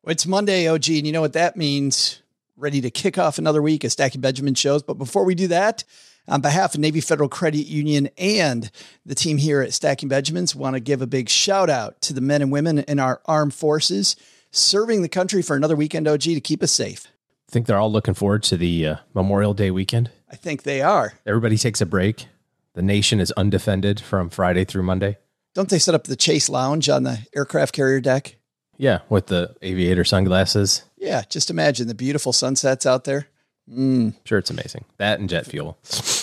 It's Monday, OG, and you know what that means. Ready to kick off another week of Stacking Benjamin shows. But before we do that, on behalf of Navy Federal Credit Union and the team here at Stacking Benjamins, want to give a big shout out to the men and women in our armed forces serving the country for another weekend, OG, to keep us safe. I think they're all looking forward to the Memorial Day weekend. I think they are. Everybody takes a break. The nation is undefended from Friday through Monday. Don't they set up the Chase Lounge on the aircraft carrier deck? Yeah, with the aviator sunglasses. Yeah, just imagine the beautiful sunsets out there. Sure, it's amazing. That and jet fuel.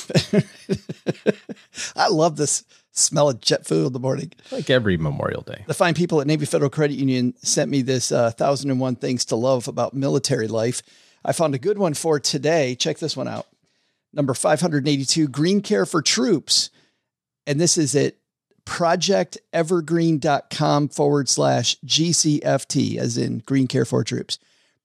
I love this smell of jet fuel in the morning. Like every Memorial Day. The fine people at Navy Federal Credit Union sent me this 1001 Things to Love about military life. I found a good one for today. Check this one out. Number 582, Green Care for Troops. And this is at projectevergreen.com/GCFT, as in Green Care for Troops.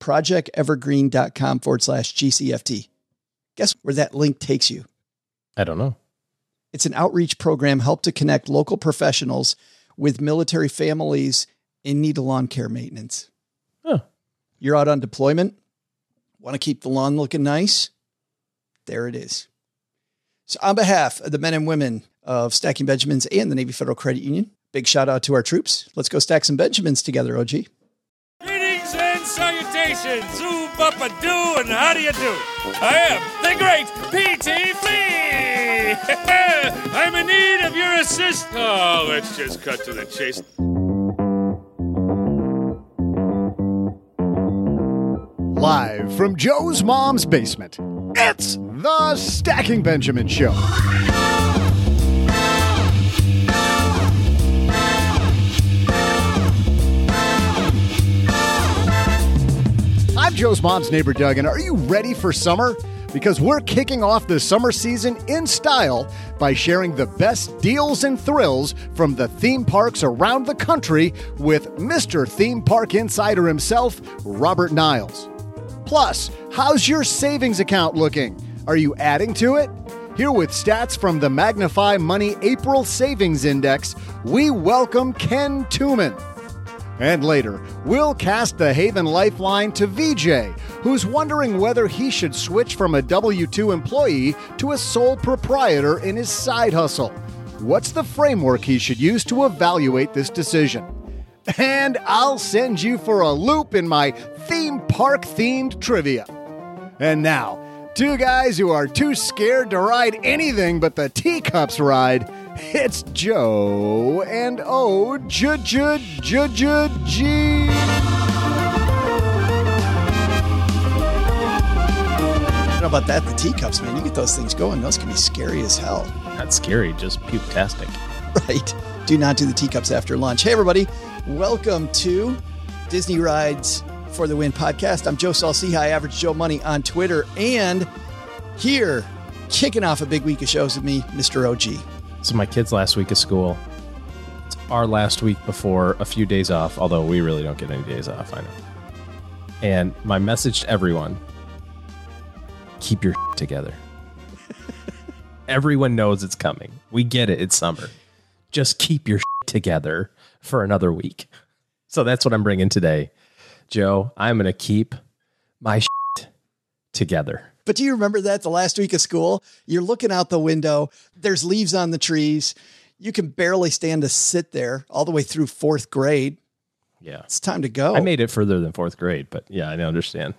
projectevergreen.com/GCFT. Guess where that link takes you? I don't know. It's an outreach program helped to connect local professionals with military families in need of lawn care maintenance. Oh. You're out on deployment, want to keep the lawn looking nice? There it is. So on behalf of the men and women of Stacking Benjamins and the Navy Federal Credit Union, big shout out to our troops. Let's go stack some Benjamins together, OG. Greetings and salutations, zoo-buppa-doo, and how do you do? I am the great P.T. Flea! I'm in need of your assist. Oh, let's just cut to the chase. Live from Joe's mom's basement, it's the Stacking Benjamin Show. I'm Joe's mom's neighbor, Doug, and are you ready for summer? Because we're kicking off the summer season in style by sharing the best deals and thrills from the theme parks around the country with Mr. Theme Park Insider himself, Robert Niles. Plus, how's your savings account looking? Are you adding to it? Here with stats from the Magnify Money April Savings Index, we welcome Ken Tuman. And later, we'll cast the Haven Lifeline to VJ, who's wondering whether he should switch from a W-2 employee to a sole proprietor in his side hustle. What's the framework he should use to evaluate this decision? And I'll send you for a loop in my theme park-themed trivia. And now, two guys who are too scared to ride anything but the teacups ride. It's Joe and O-G. I don't know about that, the teacups, man. You get those things going, those can be scary as hell. Not scary, just puke-tastic. Right. Do not do the teacups after lunch. Hey, everybody. Welcome to Disney Rides for the Win podcast. I'm Joe Saul-Sehy, Average Joe Money on Twitter. And here, kicking off a big week of shows with me, Mr. OG. So my kid's last week of school. It's our last week before a few days off, although we really don't get any days off, I know. And my message to everyone, keep your together. Everyone knows it's coming. We get it. It's summer. Just keep your together for another week. So that's what I'm bringing today. Joe, I'm going to keep my together. But do you remember that the last week of school? You're looking out the window. There's leaves on the trees. You can barely stand to sit there all the way through fourth grade. Yeah. It's time to go. I made it further than fourth grade, but yeah, I understand.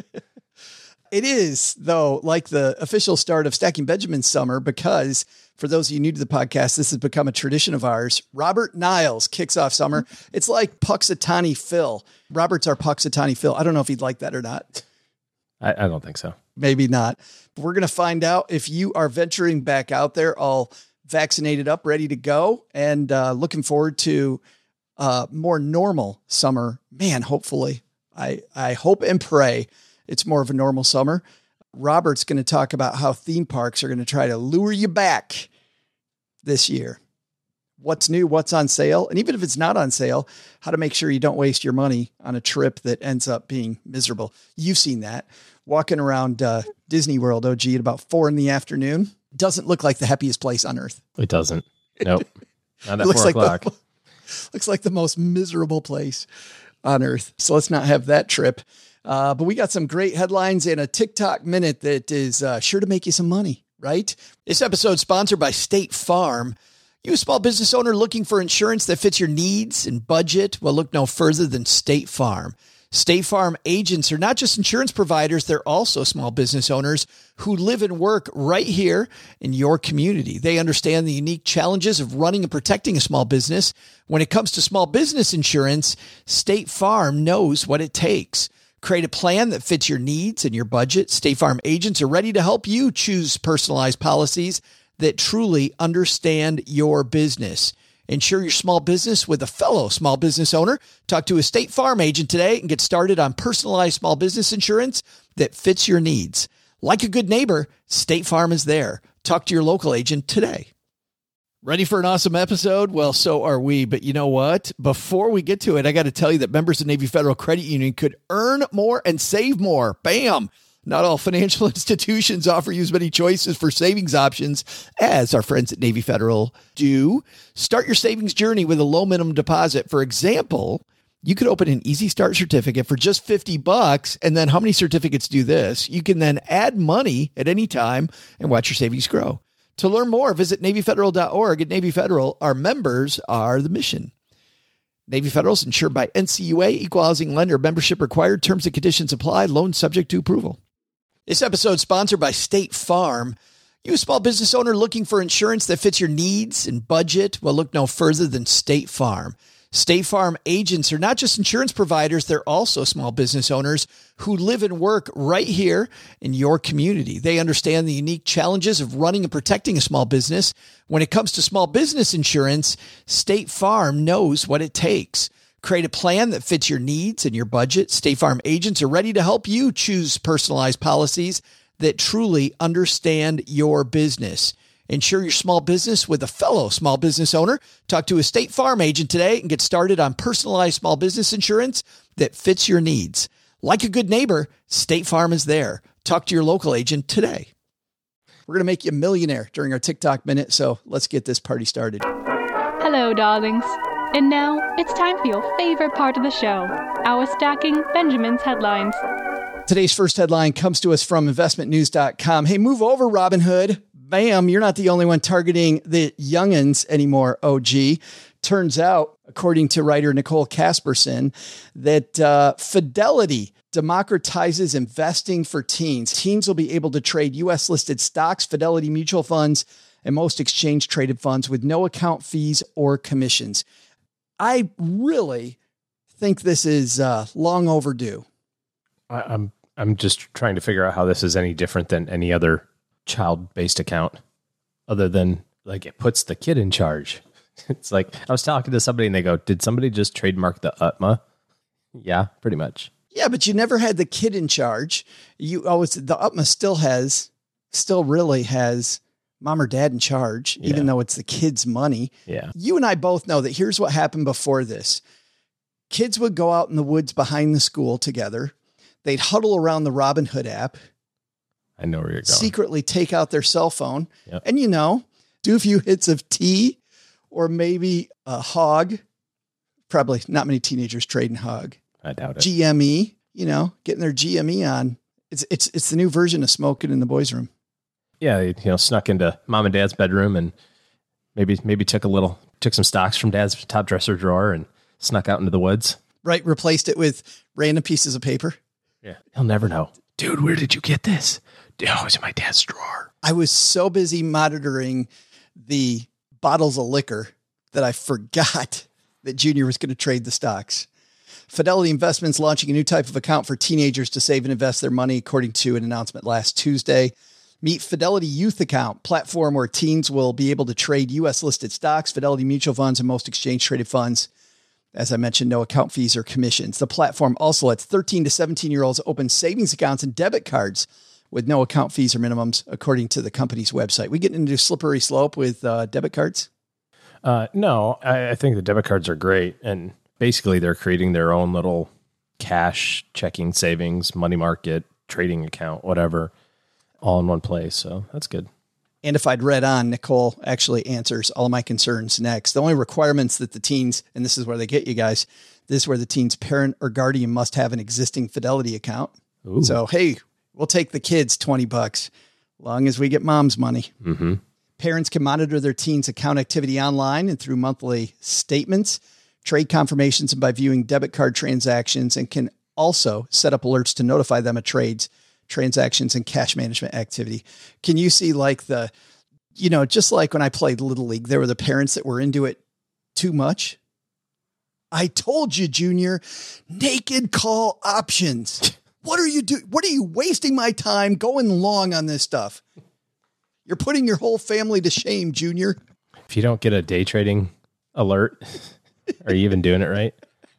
It is, though, like the official start of Stacking Benjamin summer, because for those of you new to the podcast, this has become a tradition of ours. Robert Niles kicks off summer. It's like Puxatawny Phil. Robert's our Puxatawny Phil. I don't know if he'd like that or not. I don't think so. Maybe not. But we're going to find out if you are venturing back out there, all vaccinated up, ready to go, and looking forward to more normal summer. Man, hopefully. I hope and pray it's more of a normal summer. Robert's going to talk about how theme parks are going to try to lure you back this year. What's new, what's on sale, and even if it's not on sale, how to make sure you don't waste your money on a trip that ends up being miserable. You've seen that. Walking around Disney World, OG, at about 4 p.m. doesn't look like the happiest place on earth. It doesn't. Nope. Not at Looks 4 o'clock. Looks like the most miserable place on earth. So let's not have that trip. But we got some great headlines and a TikTok minute that is sure to make you some money, right? This episode sponsored by State Farm. You a small business owner looking for insurance that fits your needs and budget? Well, look no further than State Farm. State Farm agents are not just insurance providers, they're also small business owners who live and work right here in your community. They understand the unique challenges of running and protecting a small business. When it comes to small business insurance, State Farm knows what it takes. Create a plan that fits your needs and your budget. State Farm agents are ready to help you choose personalized policies that truly understand your business. Insure your small business with a fellow small business owner. Talk to a State Farm agent today and get started on personalized small business insurance that fits your needs. Like a good neighbor, State Farm is there. Talk to your local agent today. Ready for an awesome episode? Well, so are we. But you know what? Before we get to it, I got to tell you that members of Navy Federal Credit Union could earn more and save more. Bam! Not all financial institutions offer you as many choices for savings options as our friends at Navy Federal do. Start your savings journey with a low minimum deposit. For example, you could open an Easy Start certificate for just $50. And then how many certificates do this? You can then add money at any time and watch your savings grow. To learn more, visit NavyFederal.org. At Navy Federal, our members are the mission. Navy Federal is insured by NCUA, Equal Housing Lender. Membership required. Terms and conditions apply. Loan subject to approval. This episode is sponsored by State Farm. You a small business owner looking for insurance that fits your needs and budget? Well, look no further than State Farm. State Farm agents are not just insurance providers, they're also small business owners who live and work right here in your community. They understand the unique challenges of running and protecting a small business. When it comes to small business insurance, State Farm knows what it takes. Create a plan that fits your needs and your budget. State Farm agents are ready to help you choose personalized policies that truly understand your business. Insure your small business with a fellow small business owner. Talk to a State Farm agent today and get started on personalized small business insurance that fits your needs. Like a good neighbor, State Farm is there. Talk to your local agent today. We're going to make you a millionaire during our TikTok minute, so let's get this party started. Hello, darlings. And now it's time for your favorite part of the show, our Stacking Benjamin's headlines. Today's first headline comes to us from investmentnews.com. Hey, move over, Robinhood. Bam, you're not the only one targeting the youngins anymore, OG. Turns out, according to writer Nicole Casperson, that Fidelity democratizes investing for teens. Teens will be able to trade U.S.-listed stocks, Fidelity mutual funds, and most exchange-traded funds with no account fees or commissions. I really think this is long overdue. I'm just trying to figure out how this is any different than any other child-based account, other than like it puts the kid in charge. It's like I was talking to somebody and they go, "Did somebody just trademark the UTMA?" Yeah, pretty much. Yeah, but you never had the kid in charge. You always the UTMA still really has mom or dad in charge, even though it's the kid's money. Yeah. You and I both know that here's what happened before this. Kids would go out in the woods behind the school together. They'd huddle around the Robinhood app. I know where you're going. Secretly take out their cell phone Yep. and, do a few hits of tea or maybe a hog. Probably not many teenagers trading hog. I doubt it. GME, getting their GME on. It's the new version of smoking in the boys' room. Yeah, snuck into mom and dad's bedroom and maybe took some stocks from dad's top dresser drawer and snuck out into the woods. Right. Replaced it with random pieces of paper. Yeah. He'll never know. Dude, where did you get this? Oh, it's in my dad's drawer. I was so busy monitoring the bottles of liquor that I forgot that Junior was going to trade the stocks. Fidelity Investments launching a new type of account for teenagers to save and invest their money, according to an announcement last Tuesday. Meet Fidelity Youth Account, platform where teens will be able to trade U.S. listed stocks, Fidelity mutual funds, and most exchange traded funds. As I mentioned, no account fees or commissions. The platform also lets 13 to 17-year-olds open savings accounts and debit cards with no account fees or minimums, according to the company's website. We get into a slippery slope with debit cards? No, I think the debit cards are great. And basically they're creating their own little cash, checking, savings, money market, trading account, whatever, all in one place. So that's good. And if I'd read on, Nicole actually answers all of my concerns next. The only requirements that the teens, and this is where they get you guys, this is where the teen's parent or guardian must have an existing Fidelity account. Ooh. So, hey, we'll take the kids $20, long as we get mom's money. Mm-hmm. Parents can monitor their teens' account activity online and through monthly statements, trade confirmations, and by viewing debit card transactions, and can also set up alerts to notify them of trades, transactions, and cash management activity. Can you see like just like when I played Little League, there were the parents that were into it too much. I told you, Junior, naked call options. What are you doing? What are you wasting my time going long on this stuff? You're putting your whole family to shame, Junior. If you don't get a day trading alert, are you even doing it right?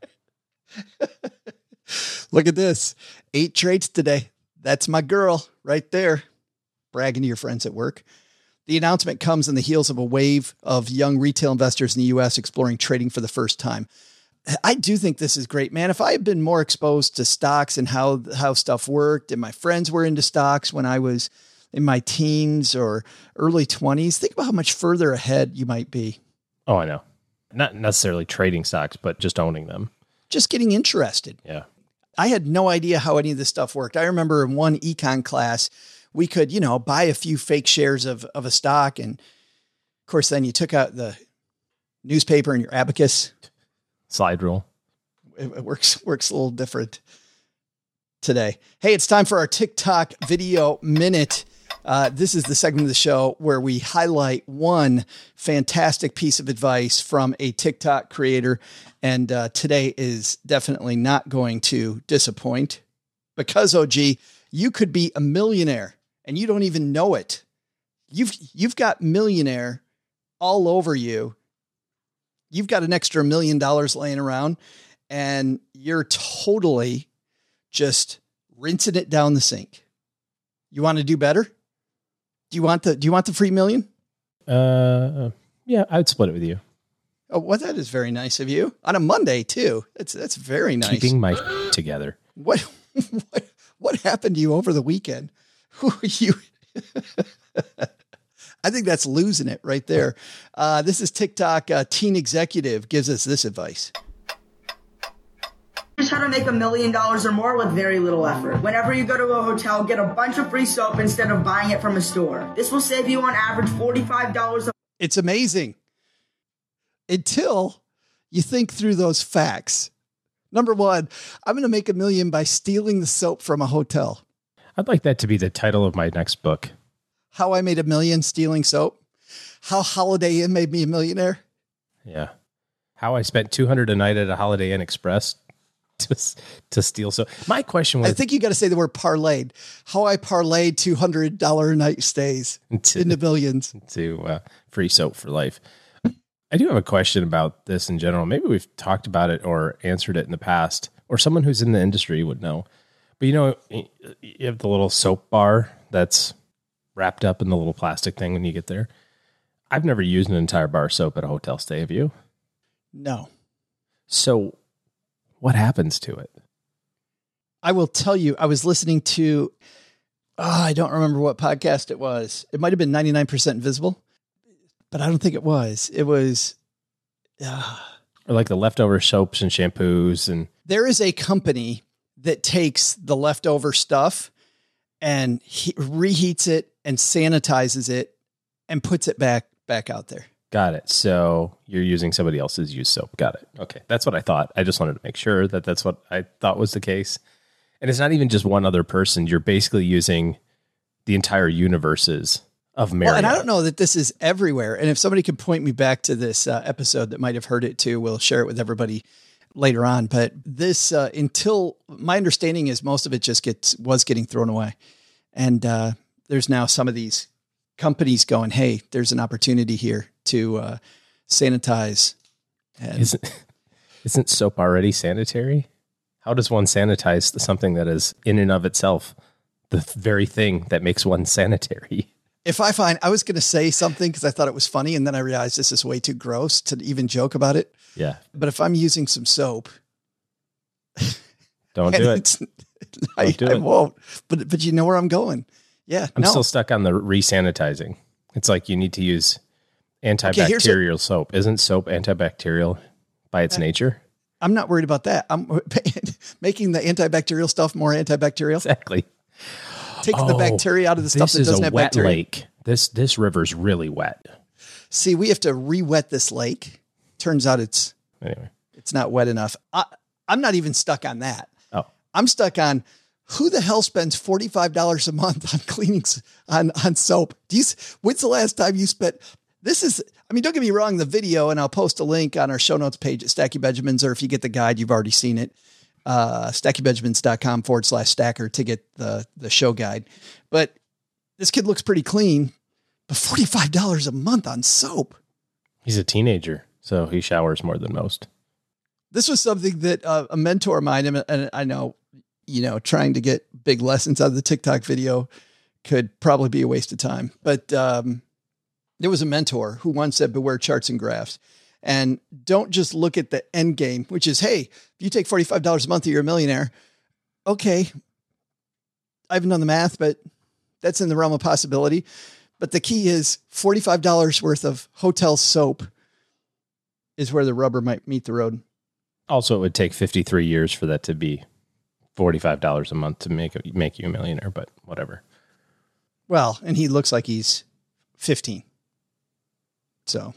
Look at this. 8 trades today. That's my girl right there. Bragging to your friends at work. The announcement comes in the heels of a wave of young retail investors in the U.S. exploring trading for the first time. I do think this is great, man. If I had been more exposed to stocks and how stuff worked, and my friends were into stocks when I was in my teens or early 20s, think about how much further ahead you might be. Oh, I know. Not necessarily trading stocks, but just owning them. Just getting interested. Yeah. I had no idea how any of this stuff worked. I remember in one econ class, we could, buy a few fake shares of a stock. And of course, then you took out the newspaper and your abacus. Slide rule. It works a little different today. Hey, it's time for our TikTok video minute. This is the segment of the show where we highlight one fantastic piece of advice from a TikTok creator. And today is definitely not going to disappoint because, OG, you could be a millionaire and you don't even know it. You've got millionaire all over you. You've got an extra $1 million laying around and you're totally just rinsing it down the sink. You want to do better? Do you want the free million? Yeah, I'd split it with you. Oh, well, that is very nice of you on a Monday too. That's very nice. Keeping my together. What happened to you over the weekend? Who are you? I think that's losing it right there. This is TikTok. Teen executive gives us this advice. Here's how to make $1 million or more with very little effort. Whenever you go to a hotel, get a bunch of free soap instead of buying it from a store. This will save you on average $45 It's amazing. Until you think through those facts. Number one, I'm going to make $1 million by stealing the soap from a hotel. I'd like that to be the title of my next book. How I made $1 million stealing soap. How Holiday Inn made me a millionaire. Yeah. How I spent $200 a night at a Holiday Inn Express to steal soap. My question was, I think you got to say the word parlayed. How I parlayed $200 a night stays into millions. To free soap for life. I do have a question about this in general. Maybe we've talked about it or answered it in the past, or someone who's in the industry would know. But you have the little soap bar that's wrapped up in the little plastic thing when you get there. I've never used an entire bar of soap at a hotel stay. Have you? No. So what happens to it? I will tell you, I was listening to, I don't remember what podcast it was. It might've been 99% Invisible, but I don't think it was. It was, or like the leftover soaps and shampoos. And there is a company that takes the leftover stuff and reheats it and sanitizes it and puts it back out there. Got it. So you're using somebody else's used soap. Got it. Okay. That's what I thought. I just wanted to make sure that that's what I thought was the case. And it's not even just one other person. You're basically using the entire universes of Marriott. Well, and I don't know that this is everywhere. And if somebody could point me back to this episode that might have heard it too, we'll share it with everybody later on. But this, until my understanding is most of it just was getting thrown away. And there's now some of these companies going, hey, there's an opportunity here to sanitize. And Isn't soap already sanitary? How does one sanitize something that is in and of itself the very thing that makes one sanitary? If I was going to say something because I thought it was funny, and then I realized this is way too gross to even joke about it. Yeah. But if I'm using some soap, don't do it. I won't. But you know where I'm going. Yeah. I'm still stuck on the re-sanitizing. It's like you need to use antibacterial soap. Isn't soap antibacterial by its nature? I'm not worried about that. I'm making the antibacterial stuff more antibacterial. Exactly. Taking the bacteria out of the stuff that doesn't have bacteria. Lake. This river's really wet. See, we have to re-wet this lake. Turns out it's not wet enough. I'm not even stuck on that. Oh, I'm stuck on who the hell spends $45 a month on cleaning on soap. When's the last time you spent? Don't get me wrong, the video, and I'll post a link on our show notes page at Stacky Benjamins, or if you get the guide, you've already seen it. StackyBenjamins.com/stacker to get the show guide. But this kid looks pretty clean, but $45 a month on soap. He's a teenager, so he showers more than most. This was something that a mentor of mine, and I know, trying to get big lessons out of the TikTok video could probably be a waste of time. But there was a mentor who once said, beware charts and graphs. And don't just look at the end game, which is, hey, if you take $45 a month, you're a millionaire. Okay. I haven't done the math, but that's in the realm of possibility. But the key is $45 worth of hotel soap is where the rubber might meet the road. Also, it would take 53 years for that to be $45 a month to make you a millionaire, but whatever. Well, and he looks like he's 15. So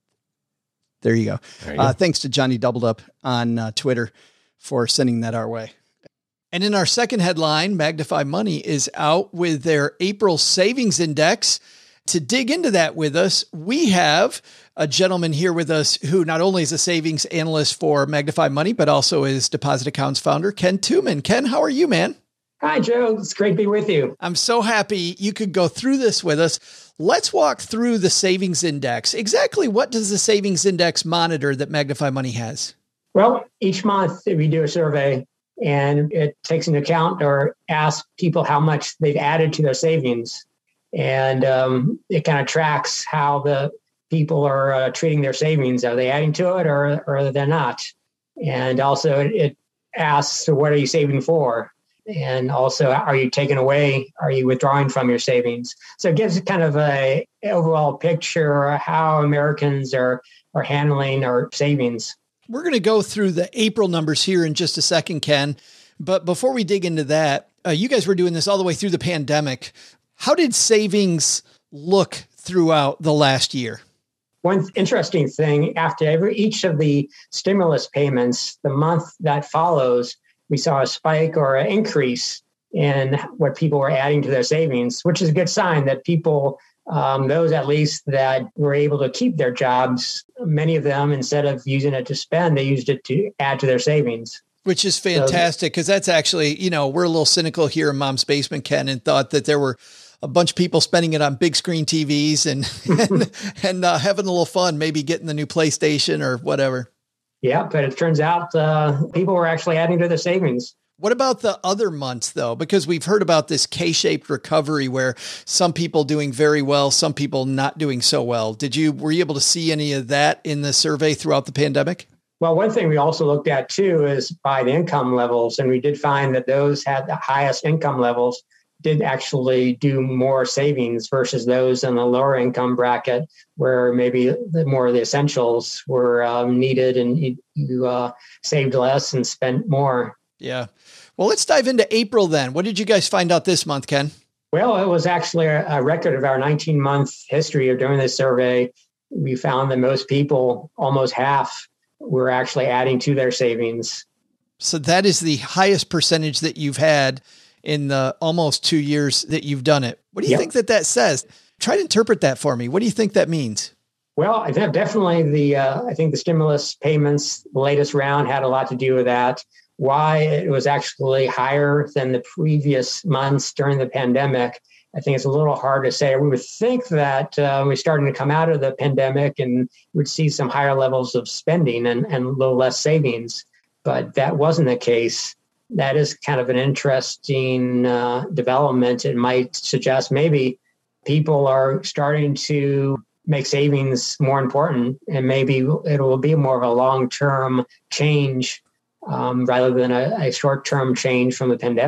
there you go. Thanks to Johnny Doubled Up on Twitter for sending that our way. And in our second headline, Magnify Money is out with their April savings index. To dig into that with us, we have a gentleman here with us who not only is a savings analyst for Magnify Money, but also is Deposit Accounts founder, Ken Tuman. Ken, how are you, man? Hi, Joe. It's great to be with you. I'm so happy you could go through this with us. Let's walk through the savings index. Exactly what does the savings index monitor that Magnify Money has? Well, each month we do a survey, and it takes into account or asks people how much they've added to their savings. And it kind of tracks how the people are treating their savings. Are they adding to it or they're not? And also it asks, so what are you saving for? And also, are you taking away? Are you withdrawing from your savings? So it gives kind of a overall picture of how Americans are handling our savings. We're going to go through the April numbers here in just a second, Ken. But before we dig into that, you guys were doing this all the way through the pandemic. How did savings look throughout the last year? One interesting thing, after each of the stimulus payments, the month that follows, we saw a spike or an increase in what people were adding to their savings, which is a good sign that people, those at least that were able to keep their jobs, many of them, instead of using it to spend, they used it to add to their savings. Which is fantastic, because that's actually, we're a little cynical here in Mom's Basement, Ken, and thought that there were a bunch of people spending it on big screen TVs and having a little fun, maybe getting the new PlayStation or whatever. Yeah, but it turns out people were actually adding to their savings. What about the other months, though? Because we've heard about this K-shaped recovery where some people doing very well, some people not doing so well. Were you able to see any of that in the survey throughout the pandemic? Well, one thing we also looked at, too, is by the income levels. And we did find that those had the highest income levels did actually do more savings versus those in the lower income bracket where maybe more of the essentials were needed and you saved less and spent more. Yeah. Well, let's dive into April then. What did you guys find out this month, Ken? Well, it was actually a record of our 19-month history of doing this survey. We found that most people, almost half, were actually adding to their savings. So that is the highest percentage that you've had in the almost 2 years that you've done it. What do you think that says? Try to interpret that for me. What do you think that means? Well, I think definitely I think the stimulus payments, the latest round, had a lot to do with that. Why it was actually higher than the previous months during the pandemic, I think it's a little hard to say. We would think that we're starting to come out of the pandemic and we'd see some higher levels of spending and a little less savings, but that wasn't the case. That is kind of an interesting development. It might suggest maybe people are starting to make savings more important, and maybe it will be more of a long-term change rather than a short-term change from the pandemic.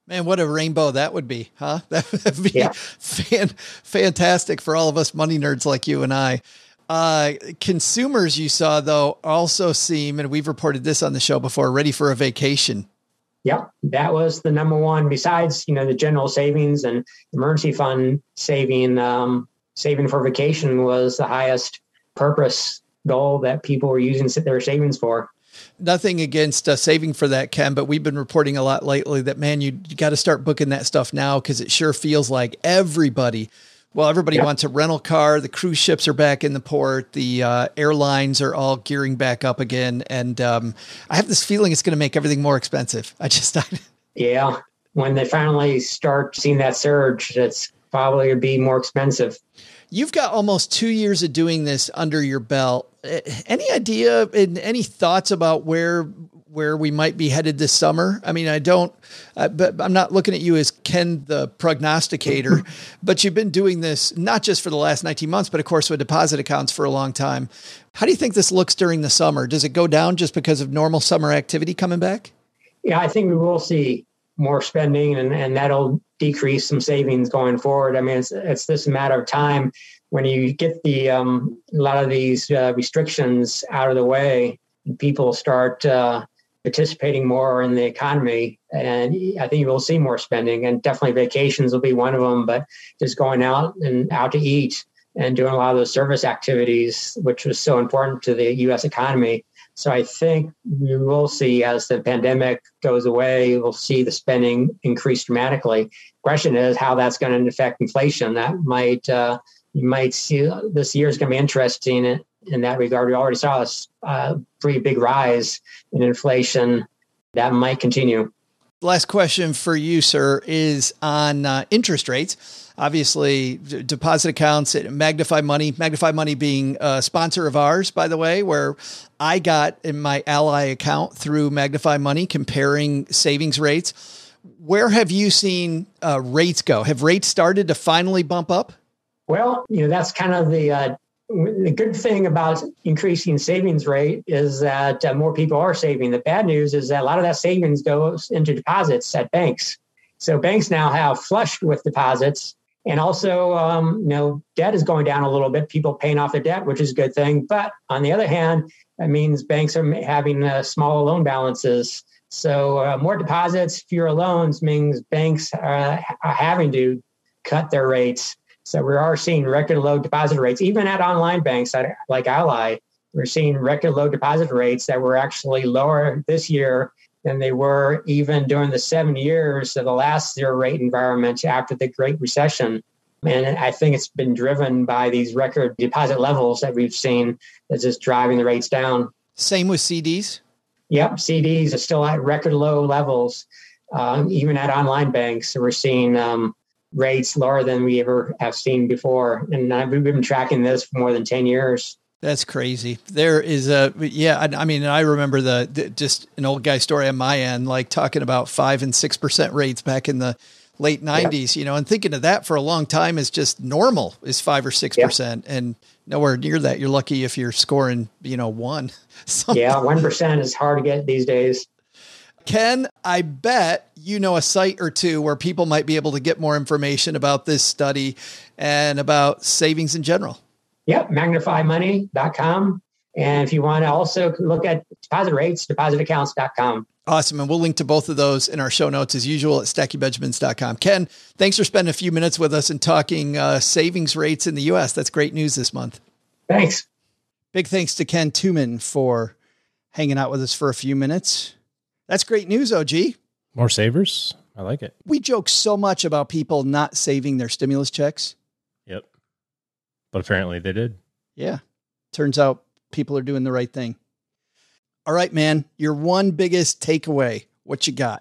Man, what a rainbow that would be, huh? That would be fantastic for all of us money nerds like you and I. Consumers you saw, though, also seem, and we've reported this on the show before, ready for a vacation. Yep, that was the number one. Besides, the general savings and emergency fund saving for vacation was the highest purpose goal that people were using their savings for. Nothing against saving for that, Ken, but we've been reporting a lot lately that, man, you got to start booking that stuff now, because it sure feels like everybody wants a rental car. The cruise ships are back in the port. The airlines are all gearing back up again. And I have this feeling it's going to make everything more expensive. Yeah. When they finally start seeing that surge, it's probably going to be more expensive. You've got almost 2 years of doing this under your belt. Any idea and any thoughts about where we might be headed this summer? I mean, but I'm not looking at you as Ken, the prognosticator, but you've been doing this not just for the last 19 months, but of course with deposit accounts for a long time. How do you think this looks during the summer? Does it go down just because of normal summer activity coming back? Yeah, I think we will see more spending and that'll decrease some savings going forward. I mean, it's just a matter of time. When you get a lot of these restrictions out of the way, people start participating more in the economy, and I think we'll see more spending. And definitely vacations will be one of them. But just going out to eat and doing a lot of those service activities, which was so important to the U.S. economy. So I think we will see, as the pandemic goes away, we'll see the spending increase dramatically. Question is how that's going to affect inflation. That might you might see this year is going to be interesting in that regard. We already saw a pretty big rise in inflation. That might continue. Last question for you, sir, is on interest rates. Obviously, deposit accounts at Magnify Money being a sponsor of ours, by the way, where I got in my Ally account through Magnify Money comparing savings rates. Where have you seen rates go? Have rates started to finally bump up? Well, that's kind of the good thing about increasing savings rate is that more people are saving. The bad news is that a lot of that savings goes into deposits at banks. So banks now have flushed with deposits. And also, debt is going down a little bit, people paying off their debt, which is a good thing. But on the other hand, that means banks are having smaller loan balances. So more deposits, fewer loans means banks are having to cut their rates. So we are seeing record low deposit rates, even at online banks like Ally. We're seeing record low deposit rates that were actually lower this year than they were even during the 7 years of the last zero rate environment after the Great Recession. And I think it's been driven by these record deposit levels that we've seen that's just driving the rates down. Same with CDs? Yep, CDs are still at record low levels, even at online banks. So we're seeing rates lower than we ever have seen before. And we've been tracking this for more than 10 years. That's crazy. There is I remember just an old guy story on my end, like talking about 5% and 6% rates back in the late 90s, and thinking of that for a long time is just normal is 5 or 6%. And nowhere near that. You're lucky if you're scoring, 1. Something. Yeah. 1% is hard to get these days. Ken, I bet a site or two where people might be able to get more information about this study and about savings in general. Yep, magnifymoney.com. And if you want to also look at deposit rates, depositaccounts.com. Awesome. And we'll link to both of those in our show notes as usual at stackingbenjamins.com. Ken, thanks for spending a few minutes with us and talking savings rates in the U.S. That's great news this month. Thanks. Big thanks to Ken Tuman for hanging out with us for a few minutes. That's great news, OG. More savers. I like it. We joke so much about people not saving their stimulus checks. Yep. But apparently they did. Yeah. Turns out people are doing the right thing. All right, man. Your one biggest takeaway. What you got?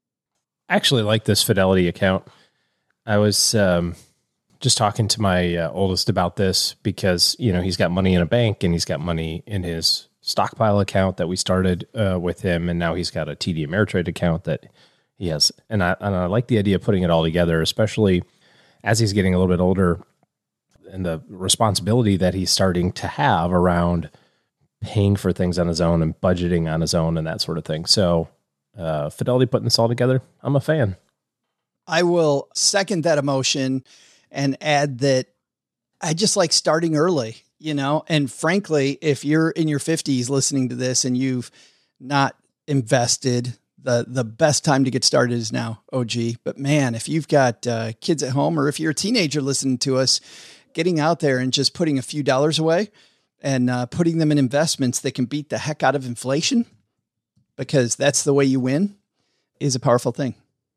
I actually like this Fidelity account. I was just talking to my oldest about this because, he's got money in a bank and he's got money in his stockpile account that we started with him. And now he's got a TD Ameritrade account that he has. And I like the idea of putting it all together, especially as he's getting a little bit older and the responsibility that he's starting to have around paying for things on his own and budgeting on his own and that sort of thing. So Fidelity putting this all together, I'm a fan. I will second that emotion and add that I just like starting early, and frankly, if you're in your 50s listening to this and you've not invested, the best time to get started is now, OG. But man, if you've got kids at home, or if you're a teenager listening to us, getting out there and just putting a few dollars away and putting them in investments that can beat the heck out of inflation, because that's the way you win, is a powerful thing.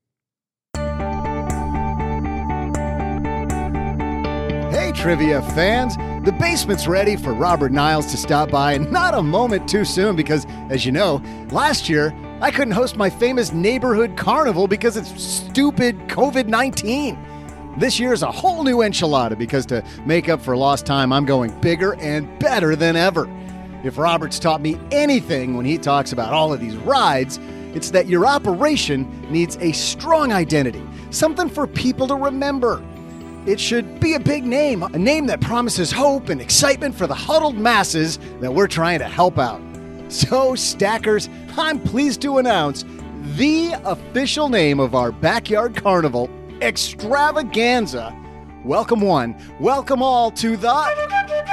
Hey, trivia fans. The basement's ready for Robert Niles to stop by, and not a moment too soon because, as you know, last year I couldn't host my famous neighborhood carnival because of stupid COVID-19. This year is a whole new enchilada because to make up for lost time, I'm going bigger and better than ever. If Robert's taught me anything when he talks about all of these rides, it's that your operation needs a strong identity, something for people to remember. It should be a big name, a name that promises hope and excitement for the huddled masses that we're trying to help out. So, Stackers, I'm pleased to announce the official name of our backyard carnival, Extravaganza. Welcome one, welcome all to the...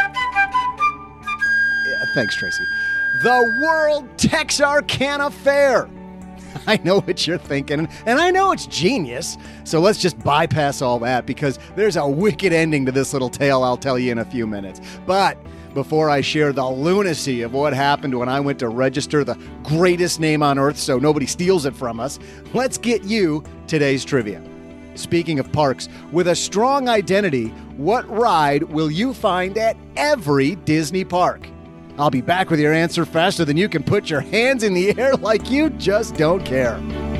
Thanks, Tracy. The World Texarkana Fair. I know what you're thinking, and I know it's genius, so let's just bypass all that because there's a wicked ending to this little tale I'll tell you in a few minutes. But before I share the lunacy of what happened when I went to register the greatest name on earth so nobody steals it from us, let's get you today's trivia. Speaking of parks, with a strong identity, what ride will you find at every Disney park? I'll be back with your answer faster than you can put your hands in the air like you just don't care.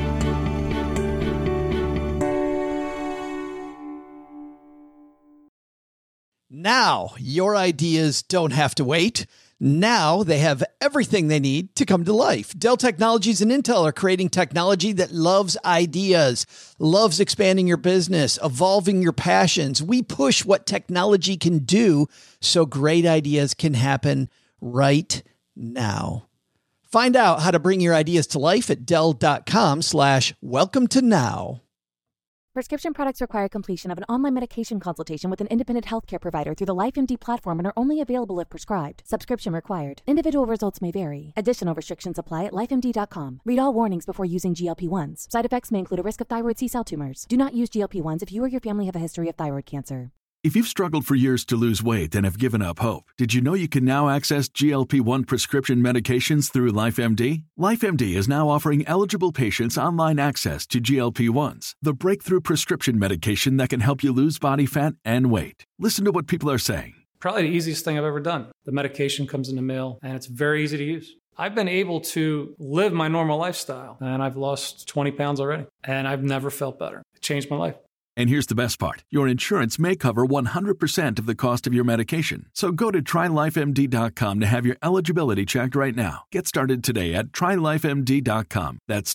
Now, your ideas don't have to wait. Now they have everything they need to come to life. Dell Technologies and Intel are creating technology that loves ideas, loves expanding your business, evolving your passions. We push what technology can do so great ideas can happen right now. Find out how to bring your ideas to life at Dell.com/welcome-to-now. Prescription products require completion of an online medication consultation with an independent healthcare provider through the LifeMD platform and are only available if prescribed. Subscription required. Individual results may vary. Additional restrictions apply at lifemd.com. Read all warnings before using GLP-1s. Side effects may include a risk of thyroid C-cell tumors. Do not use GLP-1s if you or your family have a history of thyroid cancer. If you've struggled for years to lose weight and have given up hope, did you know you can now access GLP-1 prescription medications through LifeMD? LifeMD is now offering eligible patients online access to GLP-1s, the breakthrough prescription medication that can help you lose body fat and weight. Listen to what people are saying. Probably the easiest thing I've ever done. The medication comes in the mail, and it's very easy to use. I've been able to live my normal lifestyle, and I've lost 20 pounds already, and I've never felt better. It changed my life. And here's the best part. Your insurance may cover 100% of the cost of your medication. So go to TryLifeMD.com to have your eligibility checked right now. Get started today at TryLifeMD.com. That's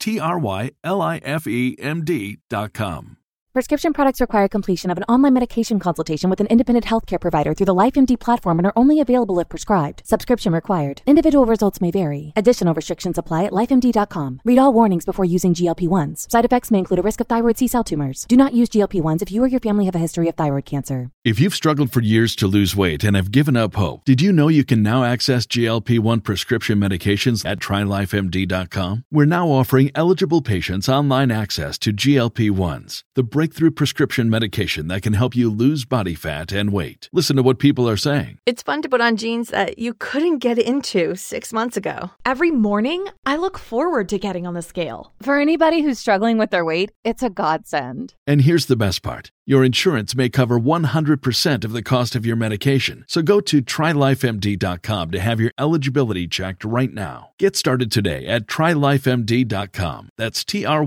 TryLifeMD.com. Prescription products require completion of an online medication consultation with an independent healthcare provider through the LifeMD platform and are only available if prescribed. Subscription required. Individual results may vary. Additional restrictions apply at lifemd.com. Read all warnings before using GLP-1s. Side effects may include a risk of thyroid C-cell tumors. Do not use GLP-1s if you or your family have a history of thyroid cancer. If you've struggled for years to lose weight and have given up hope, did you know you can now access GLP-1 prescription medications at TryLifeMD.com? We're now offering eligible patients online access to GLP-1s, the breakthrough prescription medication that can help you lose body fat and weight. Listen to what people are saying. It's fun to put on jeans that you couldn't get into 6 months ago. Every morning, I look forward to getting on the scale. For anybody who's struggling with their weight, it's a godsend. And here's the best part. Your insurance may cover 100% of the cost of your medication. So go to TryLifeMD.com to have your eligibility checked right now. Get started today at TryLifeMD.com. That's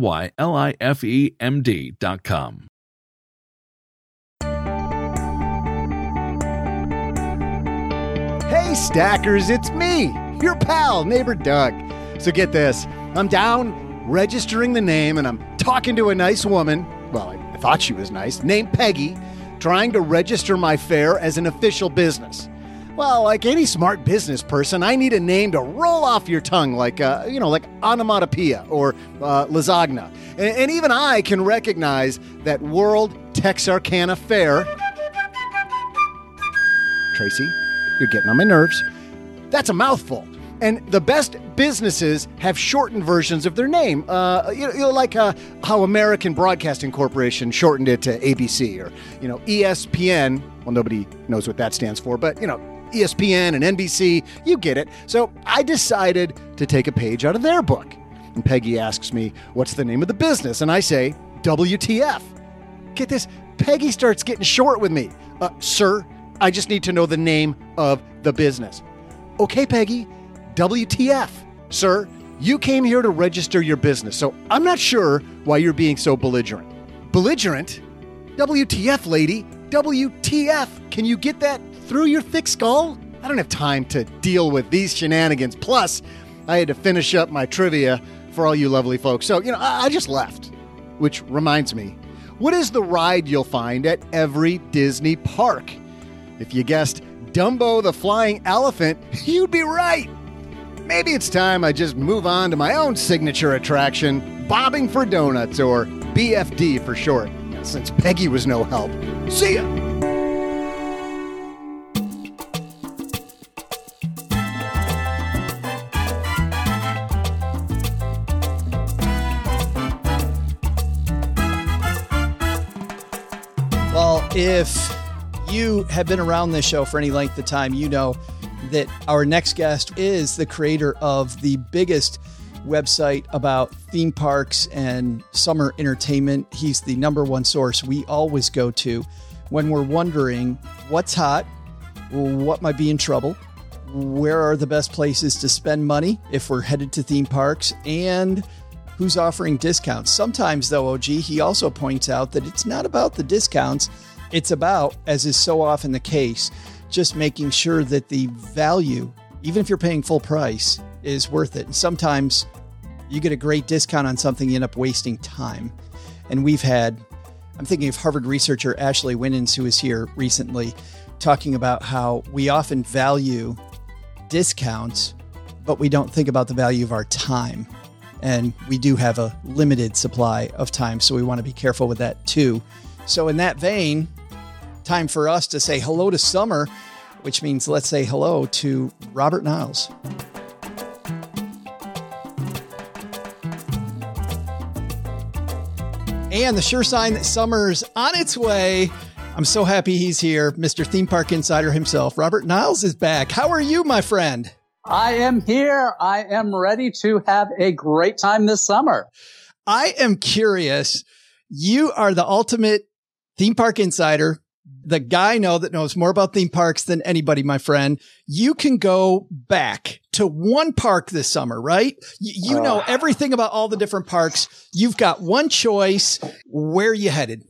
TryLifeMD.com. Hey, Stackers, it's me, your pal, neighbor Doug. So get this, I'm down registering the name and I'm talking to a nice woman, well, I thought she was nice, named Peggy, trying to register my fair as an official business. Well, like any smart business person, I need a name to roll off your tongue like onomatopoeia or lasagna. And even I can recognize that World Texarkana Fair. Tracy, you're getting on my nerves. That's a mouthful. And the best businesses have shortened versions of their name. Like how American Broadcasting Corporation shortened it to ABC, or, ESPN. Well, nobody knows what that stands for, but, ESPN and NBC, you get it. So I decided to take a page out of their book. And Peggy asks me, what's the name of the business? And I say, WTF. Get this, Peggy starts getting short with me. Sir, I just need to know the name of the business. Okay, Peggy, WTF. Sir, you came here to register your business, so I'm not sure why you're being so belligerent. Belligerent? WTF, lady. WTF. Can you get that through your thick skull? I don't have time to deal with these shenanigans. Plus, I had to finish up my trivia for all you lovely folks. So, I just left. Which reminds me, what is the ride you'll find at every Disney park? If you guessed Dumbo the Flying Elephant, you'd be right. Maybe it's time I just move on to my own signature attraction, Bobbing for Donuts, or BFD for short, since Peggy was no help. See ya! Well, if you have been around this show for any length of time, you know that our next guest is the creator of the biggest website about theme parks and summer entertainment. He's the number one source we always go to when we're wondering what's hot, what might be in trouble, where are the best places to spend money if we're headed to theme parks, and who's offering discounts. Sometimes, though, OG, he also points out that it's not about the discounts. It's about, as is so often the case, just making sure that the value, even if you're paying full price, is worth it. And sometimes you get a great discount on something, you end up wasting time. And I'm thinking of Harvard researcher Ashley Winans, who was here recently, talking about how we often value discounts, but we don't think about the value of our time. And we do have a limited supply of time, so we want to be careful with that too. So in that vein, time for us to say hello to summer, which means let's say hello to Robert Niles. And the sure sign that summer's on its way. I'm so happy he's here. Mr. Theme Park Insider himself, Robert Niles, is back. How are you, my friend? I am here. I am ready to have a great time this summer. I am curious. You are the ultimate theme park insider, the guy I know that knows more about theme parks than anybody, my friend. You can go back to one park this summer, right? You know everything about all the different parks. You've got one choice. Where are you headed?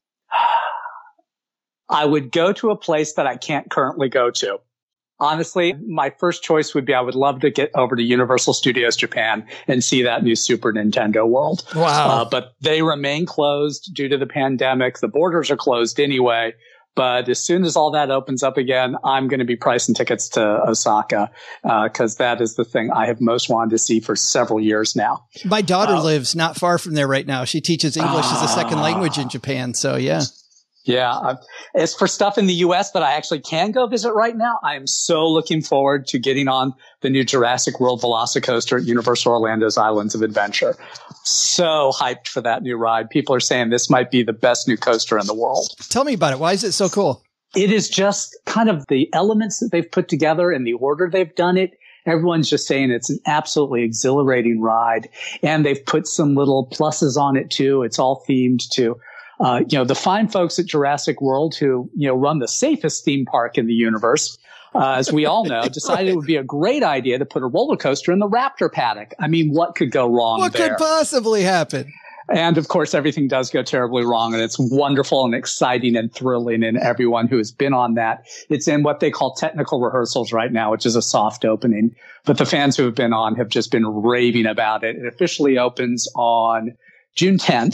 I would go to a place that I can't currently go to. Honestly, my first choice would be I would love to get over to Universal Studios Japan and see that new Super Nintendo World. Wow. But they remain closed due to the pandemic. The borders are closed anyway. But as soon as all that opens up again, I'm going to be pricing tickets to Osaka because that is the thing I have most wanted to see for several years now. My daughter lives not far from there right now. She teaches English as a second language in Japan. So, yeah. Yeah. As for stuff in the U.S. that I actually can go visit right now, I am so looking forward to getting on the new Jurassic World Velocicoaster at Universal Orlando's Islands of Adventure. So hyped for that new ride. People are saying this might be the best new coaster in the world. Tell me about it. Why is it so cool? It is just kind of the elements that they've put together and the order they've done it. Everyone's just saying it's an absolutely exhilarating ride. And they've put some little pluses on it too. It's all themed to the fine folks at Jurassic World who, run the safest theme park in the universe, as we all know, decided it would be a great idea to put a roller coaster in the Raptor paddock. I mean, what could go wrong there? What could possibly happen? And of course, everything does go terribly wrong, and it's wonderful and exciting and thrilling. And everyone who has been on that, it's in what they call technical rehearsals right now, which is a soft opening. But the fans who have been on have just been raving about it. It officially opens on June 10th.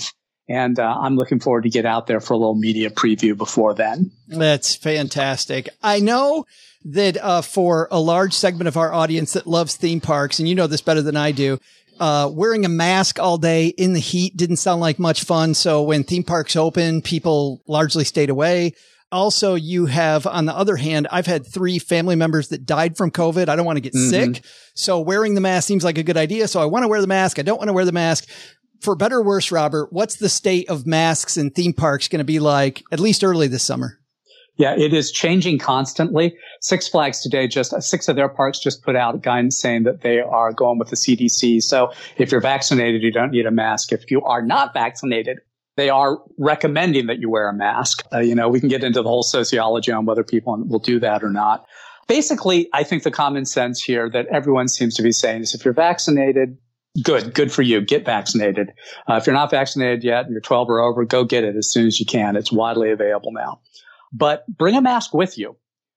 And I'm looking forward to get out there for a little media preview before then. That's fantastic. I know that for a large segment of our audience that loves theme parks, and you know this better than I do, wearing a mask all day in the heat didn't sound like much fun. So when theme parks open, people largely stayed away. Also, you have, on the other hand, I've had 3 family members that died from COVID. I don't want to get sick. So wearing the mask seems like a good idea. So I want to wear the mask. I don't want to wear the mask. For better or worse, Robert, what's the state of masks in theme parks going to be like, at least early this summer? Yeah, it is changing constantly. Six Flags today, 6 of their parks just put out guidance saying that they are going with the CDC. So if you're vaccinated, you don't need a mask. If you are not vaccinated, they are recommending that you wear a mask. We can get into the whole sociology on whether people will do that or not. Basically, I think the common sense here that everyone seems to be saying is if you're vaccinated, good for you. Get vaccinated. If you're not vaccinated yet and you're 12 or over, go get it as soon as you can. It's widely available now. But bring a mask with you.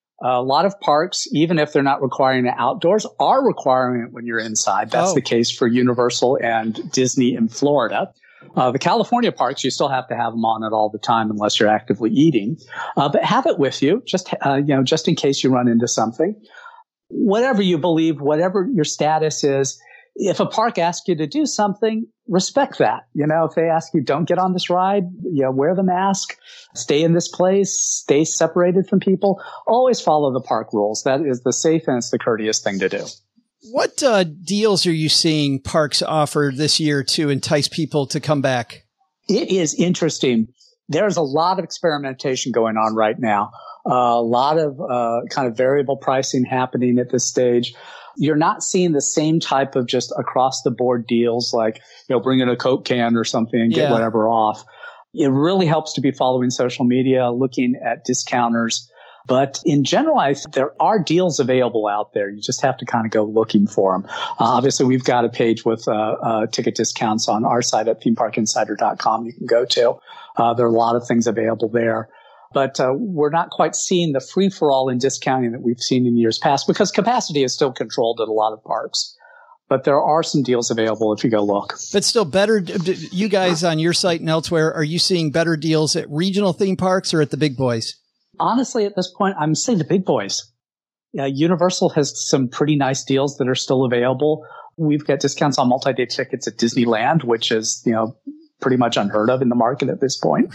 A lot of parks, even if they're not requiring it outdoors, are requiring it when you're inside. That's the case for Universal and Disney in Florida. The California parks, you still have to have them on it all the time unless you're actively eating. But have it with you, just in case you run into something. Whatever you believe, whatever your status is, if a park asks you to do something, respect that. If they ask you, don't get on this ride, wear the mask, stay in this place, stay separated from people, always follow the park rules. That is the safe and it's the courteous thing to do. What deals are you seeing parks offer this year to entice people to come back? It is interesting. There's a lot of experimentation going on right now. A lot of kind of variable pricing happening at this stage. You're not seeing the same type of just across the board deals like, bring in a Coke can or something and get whatever off. It really helps to be following social media, looking at discounters. But in general, there are deals available out there. You just have to kind of go looking for them. Obviously, we've got a page with ticket discounts on our site at themeparkinsider.com you can go to. There are a lot of things available there. But we're not quite seeing the free-for-all in discounting that we've seen in years past because capacity is still controlled at a lot of parks. But there are some deals available if you go look. But still better, you guys on your site and elsewhere, are you seeing better deals at regional theme parks or at the big boys? Honestly, at this point, I'm saying the big boys. Universal has some pretty nice deals that are still available. We've got discounts on multi-day tickets at Disneyland, which is, pretty much unheard of in the market at this point.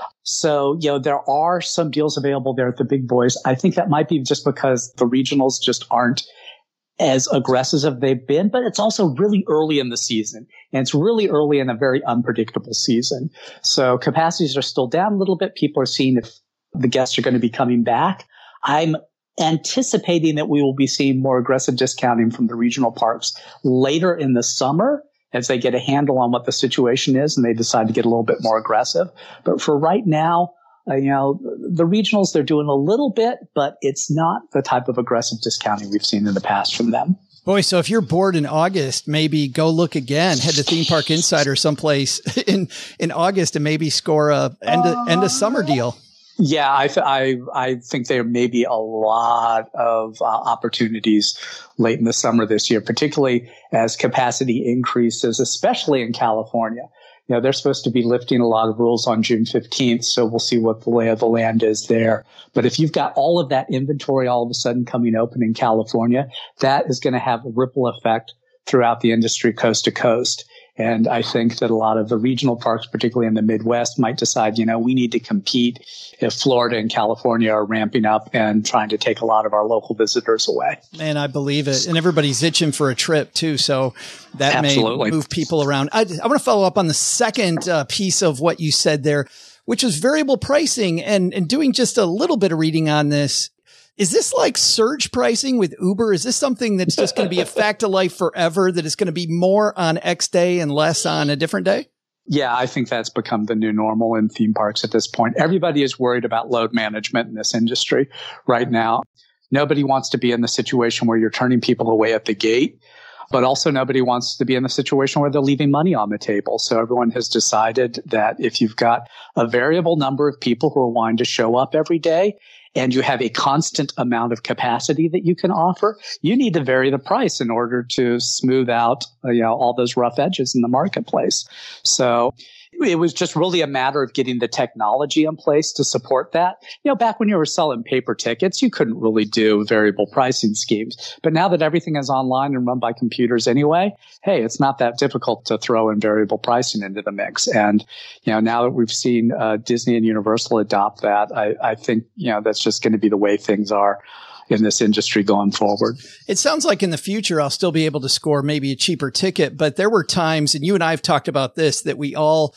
So, there are some deals available there at the big boys. I think that might be just because the regionals just aren't as aggressive as they've been, but it's also really early in the season. And it's really early in a very unpredictable season. So capacities are still down a little bit. People are seeing if the guests are going to be coming back. I'm anticipating that we will be seeing more aggressive discounting from the regional parks later in the summer as they get a handle on what the situation is and they decide to get a little bit more aggressive. But for right now, the regionals, they're doing a little bit, but it's not the type of aggressive discounting we've seen in the past from them. Boy, so if you're bored in August, maybe go look again. Head to Theme Park Insider someplace in August and maybe score a end of summer deal. Yeah, I think there may be a lot of opportunities late in the summer this year, particularly as capacity increases, especially in California. They're supposed to be lifting a lot of rules on June 15th, so we'll see what the lay of the land is there. But if you've got all of that inventory all of a sudden coming open in California, that is going to have a ripple effect throughout the industry coast to coast. And I think that a lot of the regional parks, particularly in the Midwest, might decide, we need to compete if Florida and California are ramping up and trying to take a lot of our local visitors away. And I believe it. And everybody's itching for a trip too. So that Absolutely. may move people around. I want to follow up on the second piece of what you said there, which was variable pricing and doing just a little bit of reading on this. Is this like surge pricing with Uber? Is this something that's just going to be a fact of life forever, that it's going to be more on X day and less on a different day? Yeah, I think that's become the new normal in theme parks at this point. Everybody is worried about load management in this industry right now. Nobody wants to be in the situation where you're turning people away at the gate, but also nobody wants to be in the situation where they're leaving money on the table. So everyone has decided that if you've got a variable number of people who are wanting to show up every day, and you have a constant amount of capacity that you can offer, you need to vary the price in order to smooth out, all those rough edges in the marketplace. So It was just really a matter of getting the technology in place to support that. Back when you were selling paper tickets, you couldn't really do variable pricing schemes. But now that everything is online and run by computers anyway, hey, it's not that difficult to throw in variable pricing into the mix. And, now that we've seen Disney and Universal adopt that, I think, that's just going to be the way things are in this industry going forward. It sounds like in the future, I'll still be able to score maybe a cheaper ticket, but there were times, and you and I have talked about this, that we all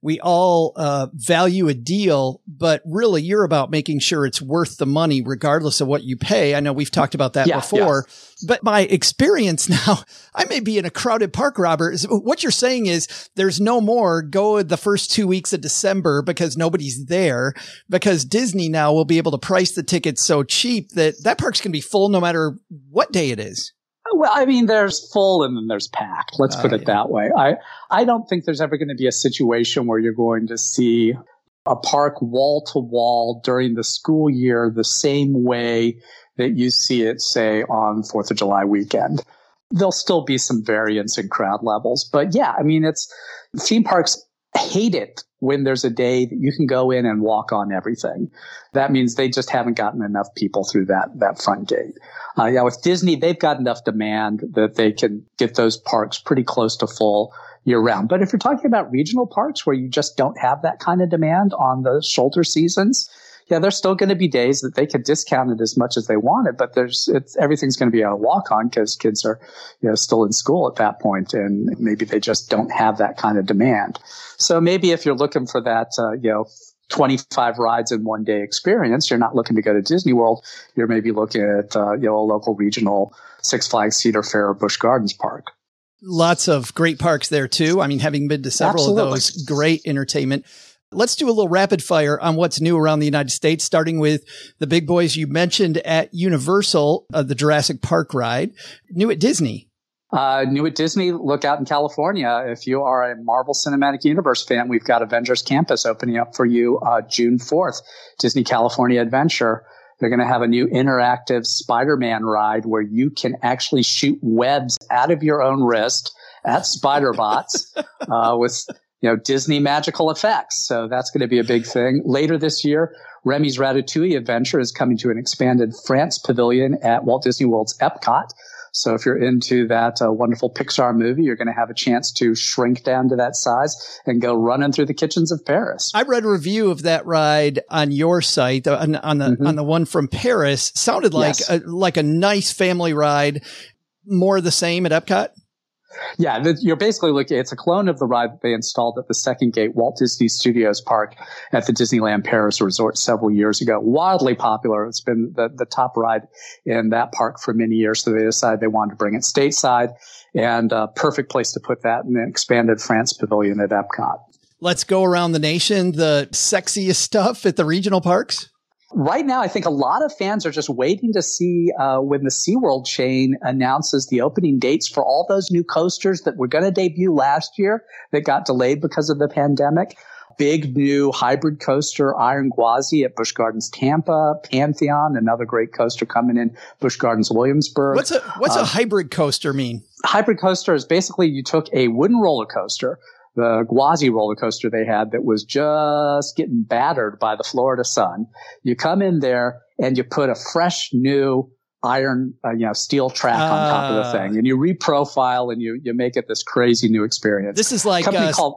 value a deal, but really you're about making sure it's worth the money regardless of what you pay. I know we've talked about that before, but my experience now, I may be in a crowded park, Robert. What you're saying is there's no more go the first 2 weeks of December because nobody's there, because Disney now will be able to price the tickets so cheap that park's going to be full no matter what day it is. Well, I mean, there's full and then there's packed. Let's put it that way. I don't think there's ever going to be a situation where you're going to see a park wall to wall during the school year the same way that you see it, say, on 4th of July weekend. There'll still be some variance in crowd levels. But yeah, I mean, theme parks hate it when there's a day that you can go in and walk on everything. That means they just haven't gotten enough people through that front gate. With Disney, they've got enough demand that they can get those parks pretty close to full year round. But if you're talking about regional parks where you just don't have that kind of demand on the shoulder seasons, there's still going to be days that they could discount it as much as they want it, but everything's going to be a walk on because kids are, still in school at that point, and maybe they just don't have that kind of demand. So maybe if you're looking for that, 25 rides in one day experience, you're not looking to go to Disney World. You're maybe looking at, a local regional Six Flags, Cedar Fair, or Busch Gardens park. Lots of great parks there too. I mean, having been to several of those, great entertainment. Let's do a little rapid fire on what's new around the United States, starting with the big boys you mentioned at Universal, the Jurassic Park ride. New at Disney. New at Disney, look out in California. If you are a Marvel Cinematic Universe fan, we've got Avengers Campus opening up for you June 4th, Disney California Adventure. They're going to have a new interactive Spider-Man ride where you can actually shoot webs out of your own wrist at Spider-Bots with Disney magical effects. So that's going to be a big thing. Later this year, Remy's Ratatouille Adventure is coming to an expanded France pavilion at Walt Disney World's Epcot. So if you're into that wonderful Pixar movie, you're going to have a chance to shrink down to that size and go running through the kitchens of Paris. I read a review of that ride on your site on the one from Paris. Sounded like a nice family ride. More of the same at Epcot. Yeah, you're basically looking, it's a clone of the ride that they installed at the Second Gate Walt Disney Studios Park at the Disneyland Paris Resort several years ago. Wildly popular. It's been the top ride in that park for many years. So they decided they wanted to bring it stateside, and a perfect place to put that in the expanded France pavilion at Epcot. Let's go around the nation. The sexiest stuff at the regional parks. Right now, I think a lot of fans are just waiting to see when the SeaWorld chain announces the opening dates for all those new coasters that were going to debut last year that got delayed because of the pandemic. Big new hybrid coaster, Iron Gwazi at Busch Gardens Tampa, Pantheon, another great coaster coming in Busch Gardens Williamsburg. What's a hybrid coaster mean? Hybrid coaster is basically you took a wooden roller coaster, the Gwazi roller coaster they had that was just getting battered by the Florida sun. You come in there and you put a fresh new iron, steel track on top of the thing, and you reprofile and you make it this crazy new experience. This is like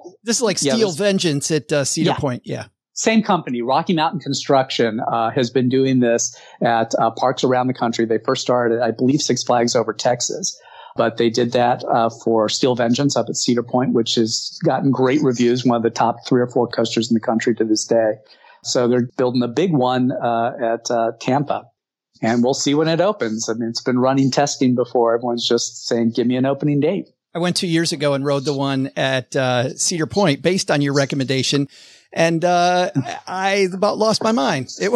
Steel Vengeance at Cedar Point. Yeah. Same company, Rocky Mountain Construction, has been doing this at parks around the country. They first started, I believe, Six Flags Over Texas. But they did that for Steel Vengeance up at Cedar Point, which has gotten great reviews, one of the top 3 or 4 coasters in the country to this day. So they're building a big one at Tampa, and we'll see when it opens. I mean, it's been running testing before. Everyone's just saying, give me an opening date. I went 2 years ago and rode the one at Cedar Point based on your recommendation. And I about lost my mind. It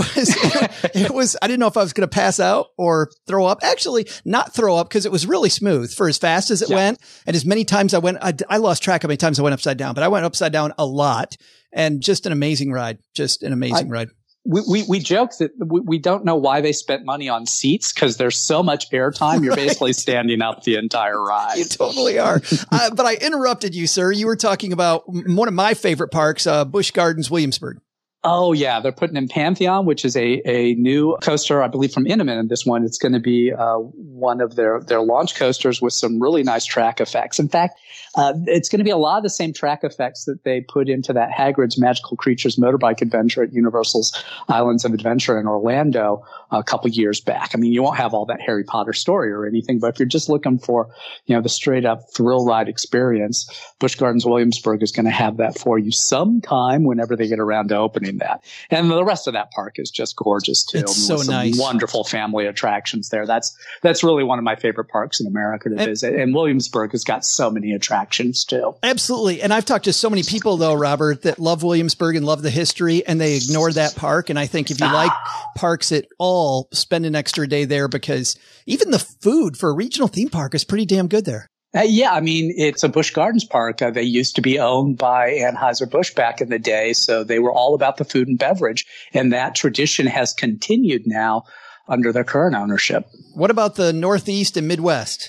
was, I didn't know if I was going to pass out or throw up. Actually, not throw up because it was really smooth for as fast as it went. And as many times I went, I lost track of how many times I went upside down, but I went upside down a lot, and just an amazing ride. Just an amazing ride. We joke that we don't know why they spent money on seats because there's so much airtime. You're basically standing up the entire ride. You totally are. But I interrupted you, sir. You were talking about one of my favorite parks, Busch Gardens, Williamsburg. Oh, yeah. They're putting in Pantheon, which is a new coaster, I believe, from Intamin. And this one, it's going to be one of their launch coasters with some really nice track effects. In fact, it's going to be a lot of the same track effects that they put into that Hagrid's Magical Creatures motorbike adventure at Universal's Islands of Adventure in Orlando a couple years back. I mean, you won't have all that Harry Potter story or anything, but if you're just looking for, the straight up thrill ride experience, Busch Gardens Williamsburg is going to have that for you sometime whenever they get around to opening that. And the rest of that park is just gorgeous too. It's so nice. Wonderful family attractions there. That's really one of my favorite parks in America to visit. And Williamsburg has got so many attractions too. Absolutely. And I've talked to so many people though, Robert, that love Williamsburg and love the history, and they ignore that park. And I think if you like parks at all, spend an extra day there, because even the food for a regional theme park is pretty damn good there. Yeah, I mean, it's a Busch Gardens park. They used to be owned by Anheuser-Busch back in the day, so they were all about the food and beverage, and that tradition has continued now under their current ownership. What about the Northeast and Midwest?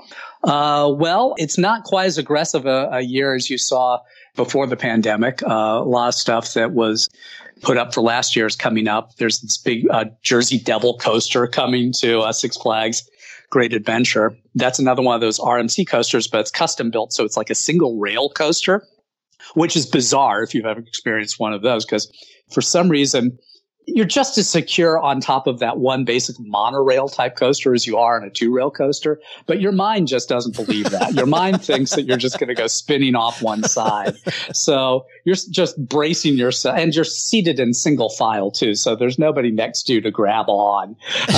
Well, it's not quite as aggressive a year as you saw before the pandemic. A lot of stuff that was put up for last year is coming up. There's this big Jersey Devil coaster coming to Six Flags Great Adventure. That's another one of those RMC coasters, but it's custom built. So it's like a single rail coaster, which is bizarre if you've ever experienced one of those, because for some reason, you're just as secure on top of that one basic monorail type coaster as you are on a two-rail coaster. But your mind just doesn't believe that. Your mind thinks that you're just going to go spinning off one side. So you're just bracing yourself, and you're seated in single file too. So there's nobody next to you to grab on.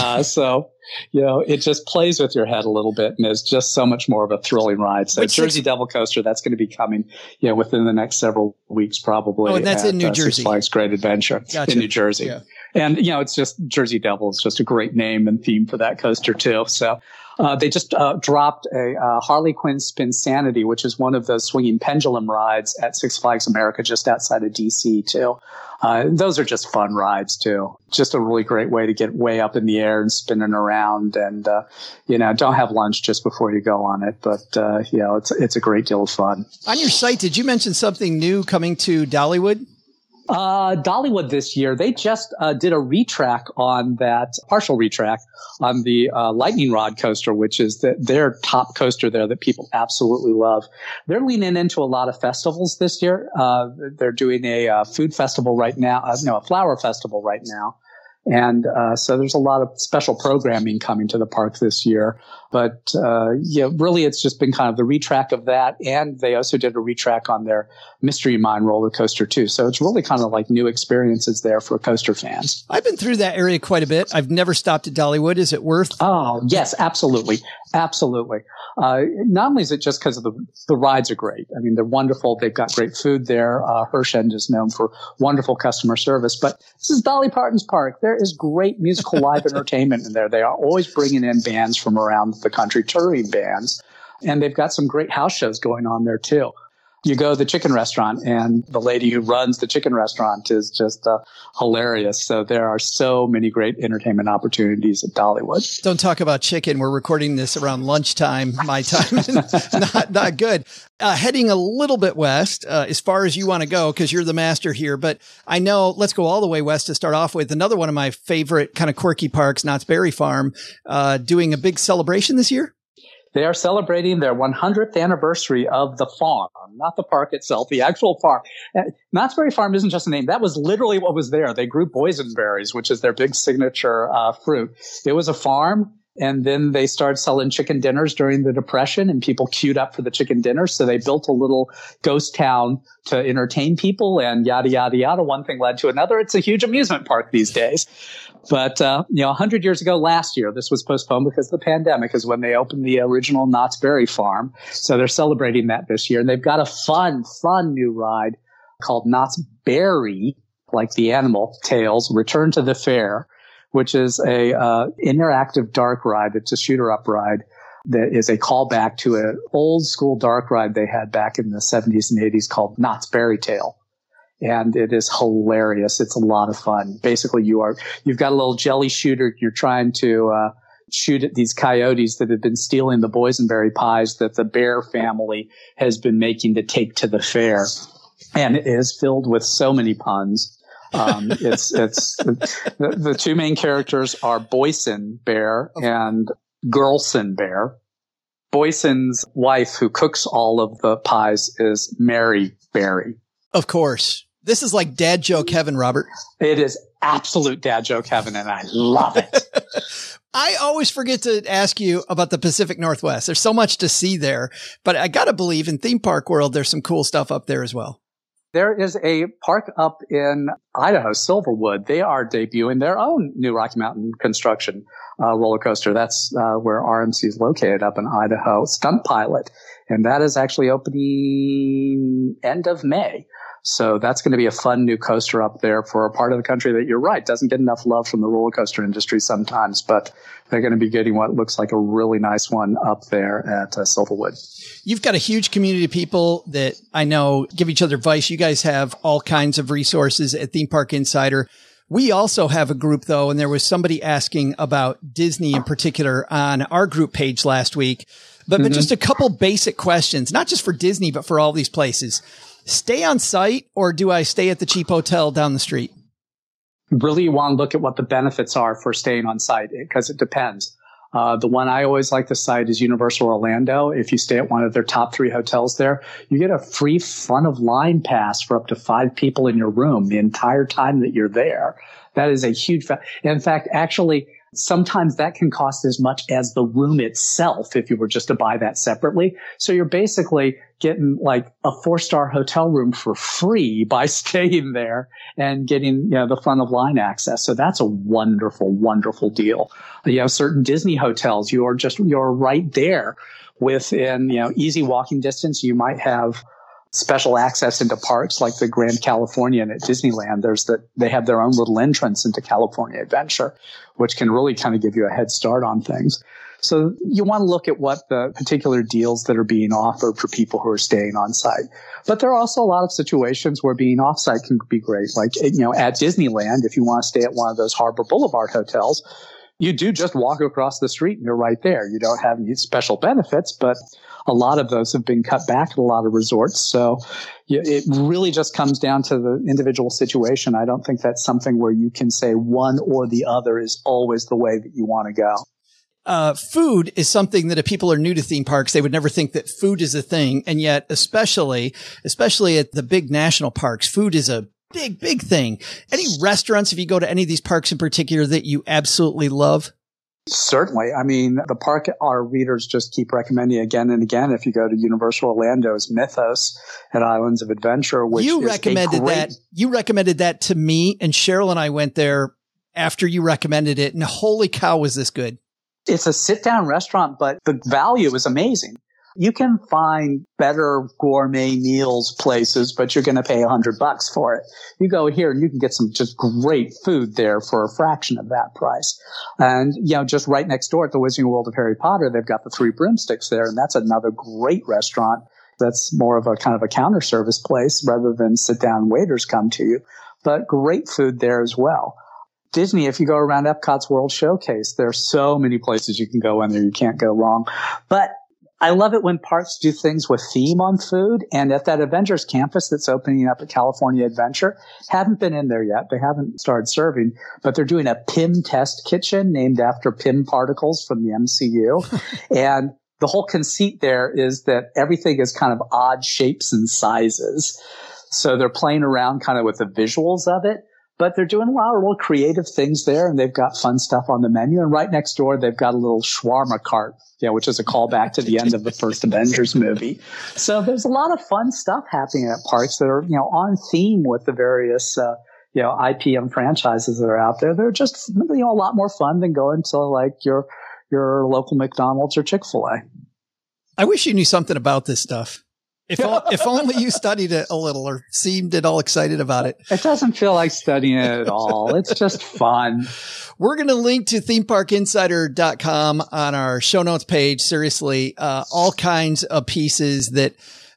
So it just plays with your head a little bit, and it's just so much more of a thrilling ride. So Jersey Devil coaster, that's going to be coming, within the next several weeks, probably. Oh, and that's in New Jersey. Six Flags Great Adventure in New Jersey. Yeah. And, it's just Jersey Devil is just a great name and theme for that coaster too. So, they just dropped a Harley Quinn Spinsanity, which is one of those swinging pendulum rides at Six Flags America just outside of DC too. Those are just fun rides too. Just a really great way to get way up in the air and spinning around, and don't have lunch just before you go on it. But it's a great deal of fun. On your site, did you mention something new coming to Dollywood? Dollywood this year, they just did a retrack on that, partial retrack on the Lightning Rod coaster, which is their top coaster there that people absolutely love. They're leaning into a lot of festivals this year. They're doing a food festival right now, a flower festival right now. And so there's a lot of special programming coming to the park this year. But really it's just been kind of the retrack of that. And they also did a retrack on their Mystery Mine roller coaster too. So it's really kind of like new experiences there for coaster fans. I've been through that area quite a bit. I've never stopped at Dollywood. Is it worth? Oh, yes, absolutely. Absolutely. Not only is it just because of the rides are great. I mean, they're wonderful. They've got great food there. Hirsch End is known for wonderful customer service, but this is Dolly Parton's park. There is great musical live entertainment in there. They are always bringing in bands from around the country, touring bands, and they've got some great house shows going on there too. You go to the chicken restaurant, and the lady who runs the chicken restaurant is just hilarious. So there are so many great entertainment opportunities at Dollywood. Don't talk about chicken. We're recording this around lunchtime, my time. not good. Heading a little bit west, as far as you want to go, because you're the master here. But I know, let's go all the way west to start off with. Another one of my favorite kind of quirky parks, Knott's Berry Farm, doing a big celebration this year. They are celebrating their 100th anniversary of the farm, not the park itself, the actual farm. Knott's Berry Farm isn't just a name. That was literally what was there. They grew boysenberries, which is their big signature fruit. It was a farm, and then they started selling chicken dinners during the Depression, and people queued up for the chicken dinners. So they built a little ghost town to entertain people, and yada, yada, yada. One thing led to another. It's a huge amusement park these days. But, 100 years ago last year, this was postponed because of the pandemic, is when they opened the original Knott's Berry Farm. So they're celebrating that this year. And they've got a fun new ride called Knott's Berry, like the animal, Tales, Return to the Fair, which is a interactive dark ride. It's a shooter-up ride that is a callback to an old school dark ride they had back in the 70s and 80s called Knott's Berry Tale. and it is hilarious. It's a lot of fun. Basically, you've got a little jelly shooter. You're trying to shoot at these coyotes that have been stealing the boysenberry pies that the Bear family has been making to take to the fair. And it is filled with so many puns. The two main characters are Boysen Bear and Girlson Bear. Boysen's wife, who cooks all of the pies, is Mary Berry. Of course. This is like dad joke heaven, Robert. It is absolute dad joke heaven, and I love it. I always forget to ask you about the Pacific Northwest. There's so much to see there, but I got to believe in theme park world, there's some cool stuff up there as well. There is a park up in Idaho, Silverwood. They are debuting their own new Rocky Mountain construction roller coaster. That's where RMC is located up in Idaho, Stunt Pilot. And that is actually opening end of May. So that's going to be a fun new coaster up there for a part of the country that, you're right, doesn't get enough love from the roller coaster industry sometimes, but they're going to be getting what looks like a really nice one up there at Silverwood. You've got a huge community of people that I know give each other advice. You guys have all kinds of resources at Theme Park Insider. We also have a group, though, and there was somebody asking about Disney in particular on our group page last week. But just a couple basic questions, not just for Disney, but for all these places. Stay on site, or do I stay at the cheap hotel down the street? Really, you want to look at what the benefits are for staying on site, because it depends. The one I always like to cite is Universal Orlando. If you stay at one of their top 3 hotels there, you get a free front of line pass for up to 5 people in your room the entire time that you're there. That is a huge in fact, actually, sometimes that can cost as much as the room itself if you were just to buy that separately. So you're basically getting like a 4-star hotel room for free by staying there and getting, the front of line access. So that's a wonderful, wonderful deal. You have certain Disney hotels, you're right there within, easy walking distance. You might have special access into parks like the Grand Californian at Disneyland. They have their own little entrance into California Adventure, which can really kind of give you a head start on things. So you want to look at what the particular deals that are being offered for people who are staying on site. But there are also a lot of situations where being off site can be great. Like, at Disneyland, if you want to stay at one of those Harbor Boulevard hotels, you do just walk across the street and you're right there. You don't have any special benefits, but a lot of those have been cut back at a lot of resorts. So it really just comes down to the individual situation. I don't think that's something where you can say one or the other is always the way that you want to go. Food is something that if people are new to theme parks, they would never think that food is a thing. And yet, especially at the big national parks, food is a big, big thing. Any restaurants, if you go to any of these parks in particular, that you absolutely love? Certainly. I mean, the park our readers just keep recommending again and again. If you go to Universal Orlando's Mythos at Islands of Adventure, which you recommended that to me, and Cheryl and I went there after you recommended it, and holy cow, was this good. It's a sit-down restaurant, but the value is amazing. You can find better gourmet meals places, but you're going to pay $100 for it. You go here and you can get some just great food there for a fraction of that price. And, just right next door at the Wizarding World of Harry Potter, they've got the Three Broomsticks there, and that's another great restaurant. That's more of a kind of a counter service place rather than sit-down waiters come to you, but great food there as well. Disney, if you go around Epcot's World Showcase, there are so many places you can go in there. You can't go wrong. But I love it when parks do things with theme on food. And at that Avengers campus that's opening up at California Adventure, haven't been in there yet. They haven't started serving, but they're doing a Pym test kitchen named after Pym particles from the MCU. And the whole conceit there is that everything is kind of odd shapes and sizes. So they're playing around kind of with the visuals of it. But they're doing a lot of real creative things there, and they've got fun stuff on the menu. And right next door, they've got a little shawarma cart, which is a callback to the end of the first Avengers movie. So there's a lot of fun stuff happening at parks that are, on theme with the various, IPM franchises that are out there. They're just, a lot more fun than going to like your local McDonald's or Chick-fil-A. I wish you knew something about this stuff. If only you studied it a little or seemed at all excited about it. It doesn't feel like studying it at all. It's just fun. We're going to link to themeparkinsider.com on our show notes page. Seriously, all kinds of pieces that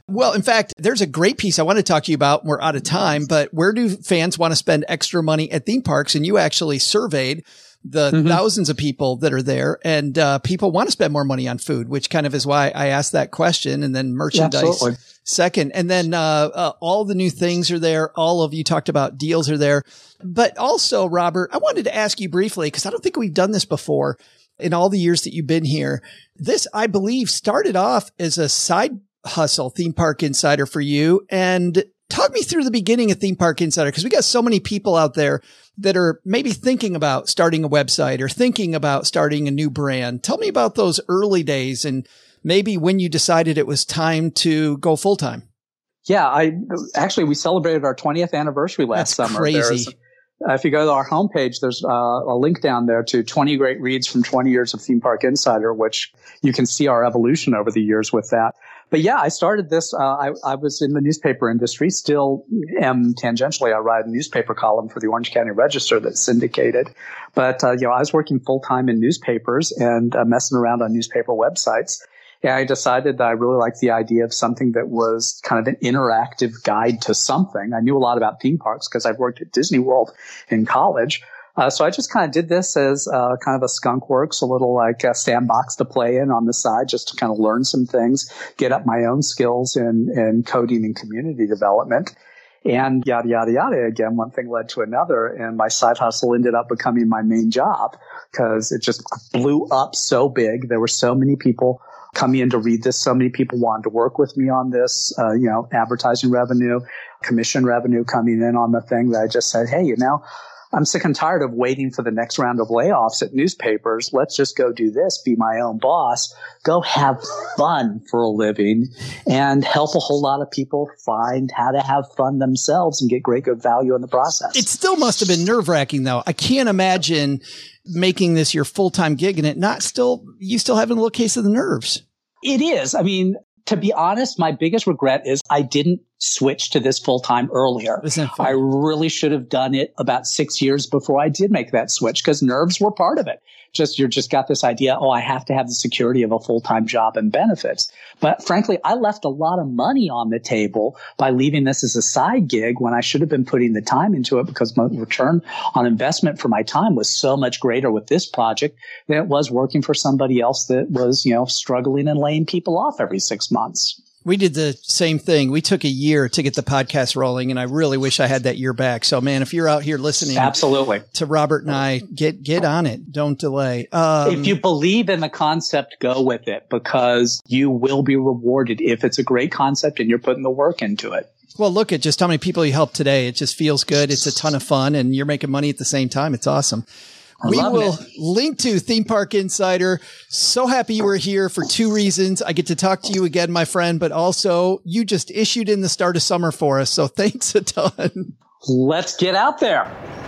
Well, in fact, there's a great piece I want to talk to you about. We're out of time, but where do fans want to spend extra money at theme parks? And you actually surveyed the thousands of people that are there, and people want to spend more money on food, which kind of is why I asked that question. And then merchandise second. And then all the new things are there. All of you talked about deals are there. But also, Robert, I wanted to ask you briefly, because I don't think we've done this before in all the years that you've been here. This, I believe, started off as a side hustle, Theme Park Insider, for you. And talk me through the beginning of Theme Park Insider, because we got so many people out there that are maybe thinking about starting a website or thinking about starting a new brand. Tell me about those early days and maybe when you decided it was time to go full time. Yeah, we celebrated our 20th anniversary last summer. Crazy. If you go to our homepage, there's a link down there to 20 great reads from 20 years of Theme Park Insider, which you can see our evolution over the years with that. But yeah, I started this. I was in the newspaper industry, still am tangentially. I write a newspaper column for the Orange County Register that's syndicated. But, I was working full time in newspapers and messing around on newspaper websites. And I decided that I really liked the idea of something that was kind of an interactive guide to something. I knew a lot about theme parks because I've worked at Disney World in college. So I just kind of did this as kind of a skunk works, a little like a sandbox to play in on the side, just to kind of learn some things, get up my own skills in coding and community development. And yada, yada, yada. Again, one thing led to another. And my side hustle ended up becoming my main job because it just blew up so big. There were so many people coming in to read this. So many people wanted to work with me on this, advertising revenue, commission revenue coming in on the thing that I just said, hey, I'm sick and tired of waiting for the next round of layoffs at newspapers. Let's just go do this, be my own boss, go have fun for a living, and help a whole lot of people find how to have fun themselves and get great, good value in the process. It still must have been nerve-wracking, though. I can't imagine making this your full-time gig and you still having a little case of the nerves. It is. I mean, to be honest, my biggest regret is I didn't switch to this full time earlier. I really should have done it about 6 years before I did make that switch because nerves were part of it. You're just got this idea, I have to have the security of a full-time job and benefits. But frankly, I left a lot of money on the table by leaving this as a side gig when I should have been putting the time into it because my return on investment for my time was so much greater with this project than it was working for somebody else that was, struggling and laying people off every 6 months. We did the same thing. We took a year to get the podcast rolling, and I really wish I had that year back. So, man, if you're out here listening absolutely to Robert and I, get on it. Don't delay. If you believe in the concept, go with it because you will be rewarded if it's a great concept and you're putting the work into it. Well, look at just how many people you helped today. It just feels good. It's a ton of fun, and you're making money at the same time. It's awesome. We will link to Theme Park Insider. So happy you were here for 2 reasons. I get to talk to you again, my friend, but also you just issued in the start of summer for us. So thanks a ton. Let's get out there.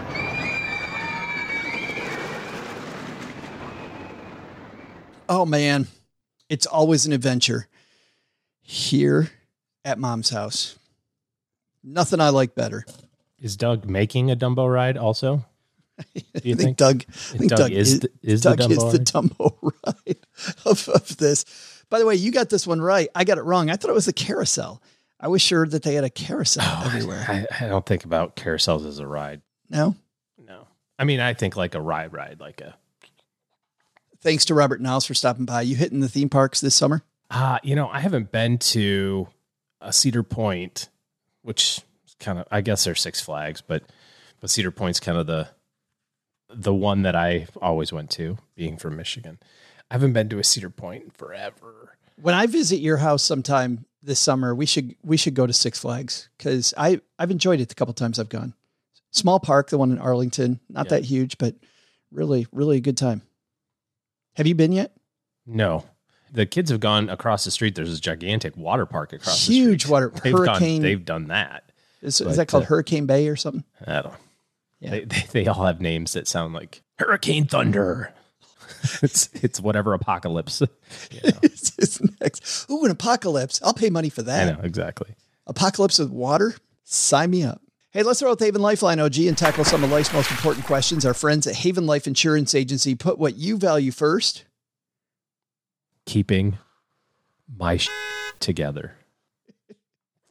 Oh, man. It's always an adventure here at Mom's house. Nothing I like better. Is Doug making a Dumbo ride also? Do you think Doug is the Dumbo ride of this? By the way, you got this one right. I got it wrong. I thought it was a carousel. I was sure that they had a carousel everywhere. I don't think about carousels as a ride. No? No. I mean, I think like a ride, like a... Thanks to Robert Niles for stopping by. You hitting the theme parks this summer? I haven't been to a Cedar Point, which is kind of, I guess there's Six Flags, but Cedar Point's kind of the one that I always went to, being from Michigan. I haven't been to a Cedar Point forever. When I visit your house sometime this summer, we should go to Six Flags because I've enjoyed it the couple times I've gone. Small park, the one in Arlington, not that huge, but really, really a good time. Have you been yet? No. The kids have gone across the street. There's this gigantic water park across the street. Huge water. Hurricane. They've done that. Is that called Hurricane Bay or something? I don't know. Yeah. They all have names that sound like Hurricane Thunder. it's whatever apocalypse. It's next. Ooh, an apocalypse. I'll pay money for that. I know, exactly. Apocalypse with water? Sign me up. Hey, let's throw out the Haven Lifeline, OG, and tackle some of life's most important questions. Our friends at Haven Life Insurance Agency put what you value first. Keeping my together.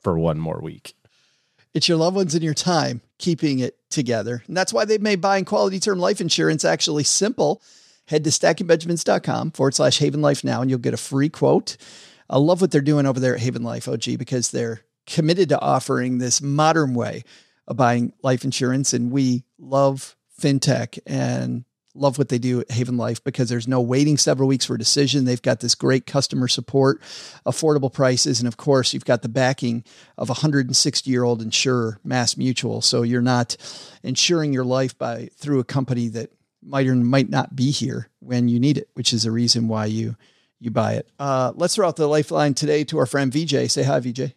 for one more week. It's your loved ones and your time keeping it together. And that's why they've made buying quality term life insurance actually simple. Head to stackingbenjamins.com/Haven Life now, and you'll get a free quote. I love what they're doing over there at Haven Life, OG, because they're committed to offering this modern way of buying life insurance. And we love fintech and love what they do at Haven Life because there's no waiting several weeks for a decision. They've got this great customer support, affordable prices. And of course, you've got the backing of a 160-year-old insurer, Mass Mutual. So you're not insuring your life through a company that might or might not be here when you need it, which is a reason why you buy it. Let's throw out the lifeline today to our friend VJ. Say hi, VJ.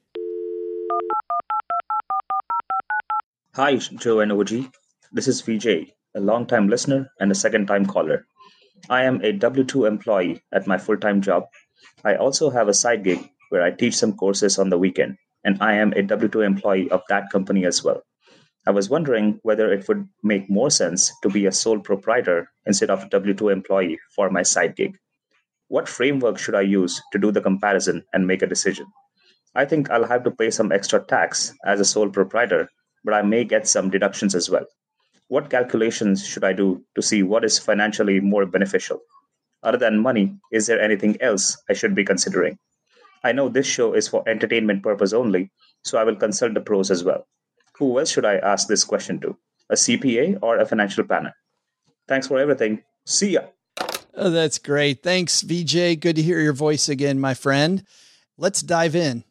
Hi, Joe and OG. This is VJ, a long-time listener and a second-time caller. I am a W-2 employee at my full-time job. I also have a side gig where I teach some courses on the weekend, and I am a W-2 employee of that company as well. I was wondering whether it would make more sense to be a sole proprietor instead of a W-2 employee for my side gig. What framework should I use to do the comparison and make a decision? I think I'll have to pay some extra tax as a sole proprietor, but I may get some deductions as well. What calculations should I do to see what is financially more beneficial? Other than money, is there anything else I should be considering? I know this show is for entertainment purpose only, so I will consult the pros as well. Who else should I ask this question to? A CPA or a financial planner? Thanks for everything. See ya. Oh, that's great. Thanks, VJ. Good to hear your voice again, my friend. Let's dive in.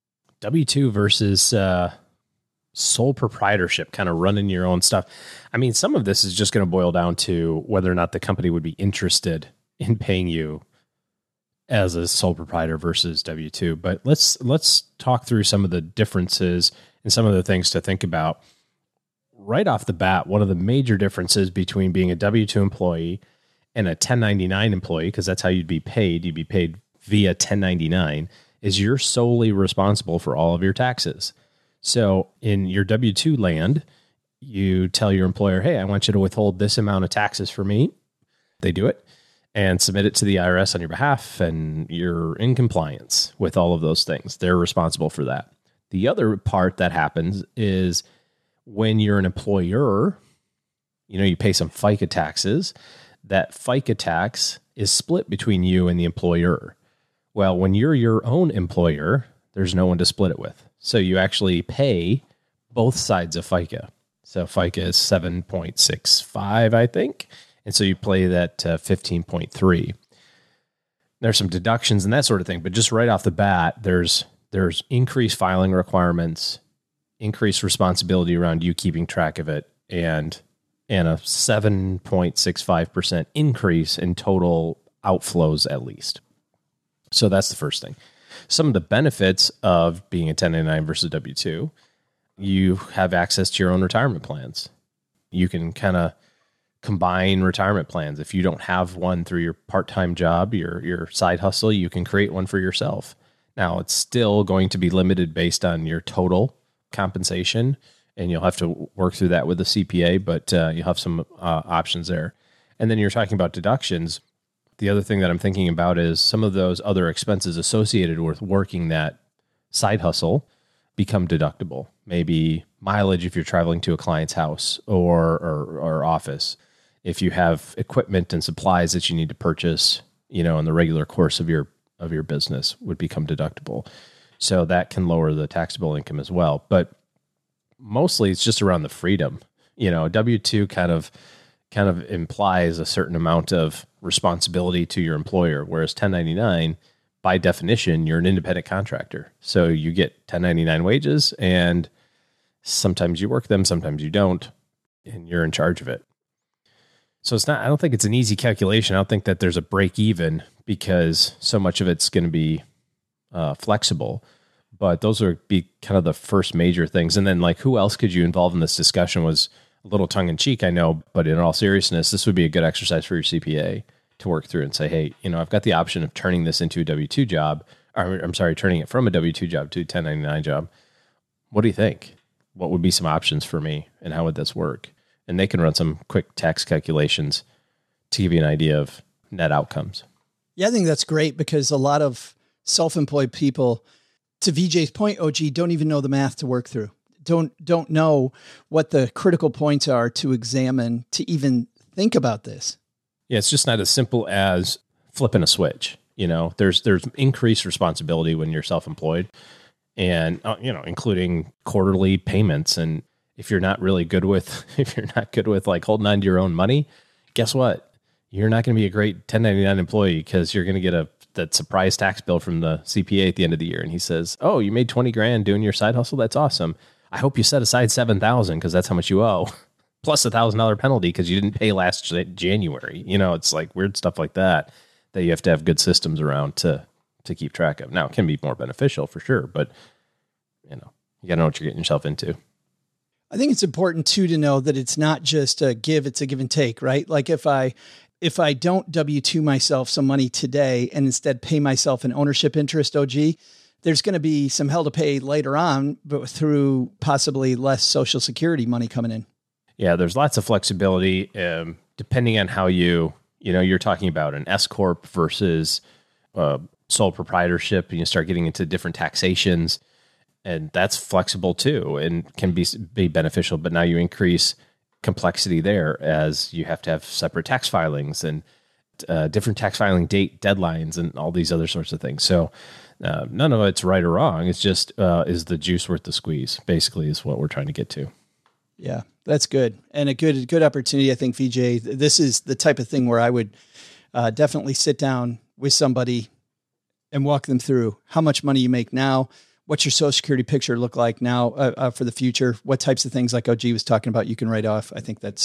W-2 versus sole proprietorship, kind of running your own stuff. I mean, some of this is just going to boil down to whether or not the company would be interested in paying you as a sole proprietor versus W-2. But let's talk through some of the differences and some of the things to think about. Right off the bat, one of the major differences between being a W-2 employee and a 1099 employee, because that's how you'd be paid via 1099, is you're solely responsible for all of your taxes. So in your W-2 land, you tell your employer, hey, I want you to withhold this amount of taxes for me. They do it and submit it to the IRS on your behalf, and you're in compliance with all of those things. They're responsible for that. The other part that happens is when you're an employer, you pay some FICA taxes. That FICA tax is split between you and the employer. Well, when you're your own employer, there's no one to split it with. So you actually pay both sides of FICA. So FICA is 7.65, I think. And so you pay that 15.3. There's some deductions and that sort of thing. But just right off the bat, there's increased filing requirements, increased responsibility around you keeping track of it, and a 7.65% increase in total outflows at least. So that's the first thing. Some of the benefits of being a 1099 versus W-2, you have access to your own retirement plans. You can kind of combine retirement plans. If you don't have one through your part-time job, your side hustle, you can create one for yourself. Now, it's still going to be limited based on your total compensation, and you'll have to work through that with a CPA, but you'll have some options there. And then you're talking about deductions. The other thing that I'm thinking about is some of those other expenses associated with working that side hustle become deductible. Maybe mileage if you're traveling to a client's house or office. If you have equipment and supplies that you need to purchase, in the regular course of your business would become deductible. So that can lower the taxable income as well. But mostly it's just around the freedom. W-2 kind of implies a certain amount of responsibility to your employer, whereas 1099, by definition, you're an independent contractor. So you get 1099 wages, and sometimes you work them, sometimes you don't, and you're in charge of it. So I don't think it's an easy calculation. I don't think that there's a break even because so much of it's going to be flexible. But those would be kind of the first major things. And then who else could you involve in this discussion was a little tongue in cheek, I know, but in all seriousness, this would be a good exercise for your CPA to work through and say, hey, I've got the option of turning this into a W-2 job, turning it from a W-2 job to a 1099 job. What do you think? What would be some options for me, and how would this work? And they can run some quick tax calculations to give you an idea of net outcomes. Yeah, I think that's great because a lot of self-employed people To VJ's point, OG, don't even know the math to work through. Don't know what the critical points are to examine, to even think about this. Yeah, it's just not as simple as flipping a switch. You know, there's increased responsibility when you're self-employed, and including quarterly payments. And if you're not good with like holding on to your own money, guess what? You're not going to be a great 1099 employee, because you're going to get that surprise tax bill from the CPA at the end of the year. And he says, "Oh, you made 20 grand doing your side hustle. That's awesome. I hope you set aside 7,000 because that's how much you owe, plus $1,000 penalty because you didn't pay last January." You know, it's like weird stuff like that you have to have good systems around to keep track of. Now, it can be more beneficial for sure, but you got to know what you're getting yourself into. I think it's important too to know that it's not just a give, it's a give and take, right? Like if I don't W-2 myself some money today and instead pay myself an ownership interest, OG, there's going to be some hell to pay later on, but through possibly less Social Security money coming in. Yeah, there's lots of flexibility depending on how you're talking about an S corp versus sole proprietorship, and you start getting into different taxations, and that's flexible too, and can be beneficial. But now you increase complexity there, as you have to have separate tax filings and different tax filing date deadlines and all these other sorts of things. So none of it's right or wrong. It's just, is the juice worth the squeeze? Basically, is what we're trying to get to. Yeah, that's good. And a good opportunity. I think, VJ, this is the type of thing where I would definitely sit down with somebody and walk them through how much money you make now. What's your Social Security picture look like now for the future? What types of things, like OG was talking about, you can write off? I think that's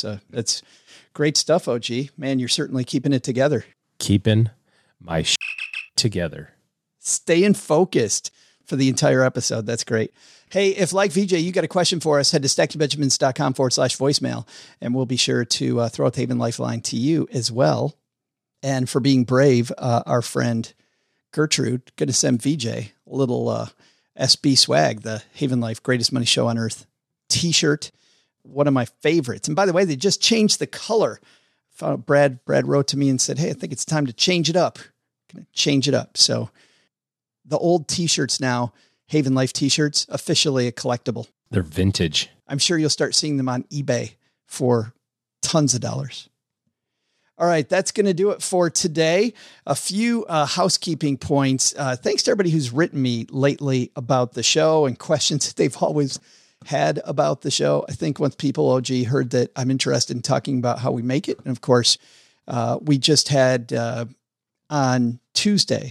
great stuff, OG. Man, you're certainly keeping it together. Keeping my together. Staying focused for the entire episode. That's great. Hey, if like VJ, you got a question for us, head to stackingbenjamins.com/voicemail, and we'll be sure to throw a Haven Lifeline to you as well. And for being brave, our friend Gertrude going to send VJ a little SB swag, the Haven Life Greatest Money Show on Earth t-shirt, one of my favorites. And by the way, they just changed the color. Brad wrote to me and said, "Hey, I think it's time to change it up." Going to change it up. So the old t-shirts now, Haven Life t-shirts, officially a collectible. They're vintage. I'm sure you'll start seeing them on eBay for tons of dollars. All right, that's going to do it for today. A few housekeeping points. Thanks to everybody who's written me lately about the show and questions that they've always had about the show. I think once people, OG, heard that I'm interested in talking about how we make it. And of course, we just had on Tuesday,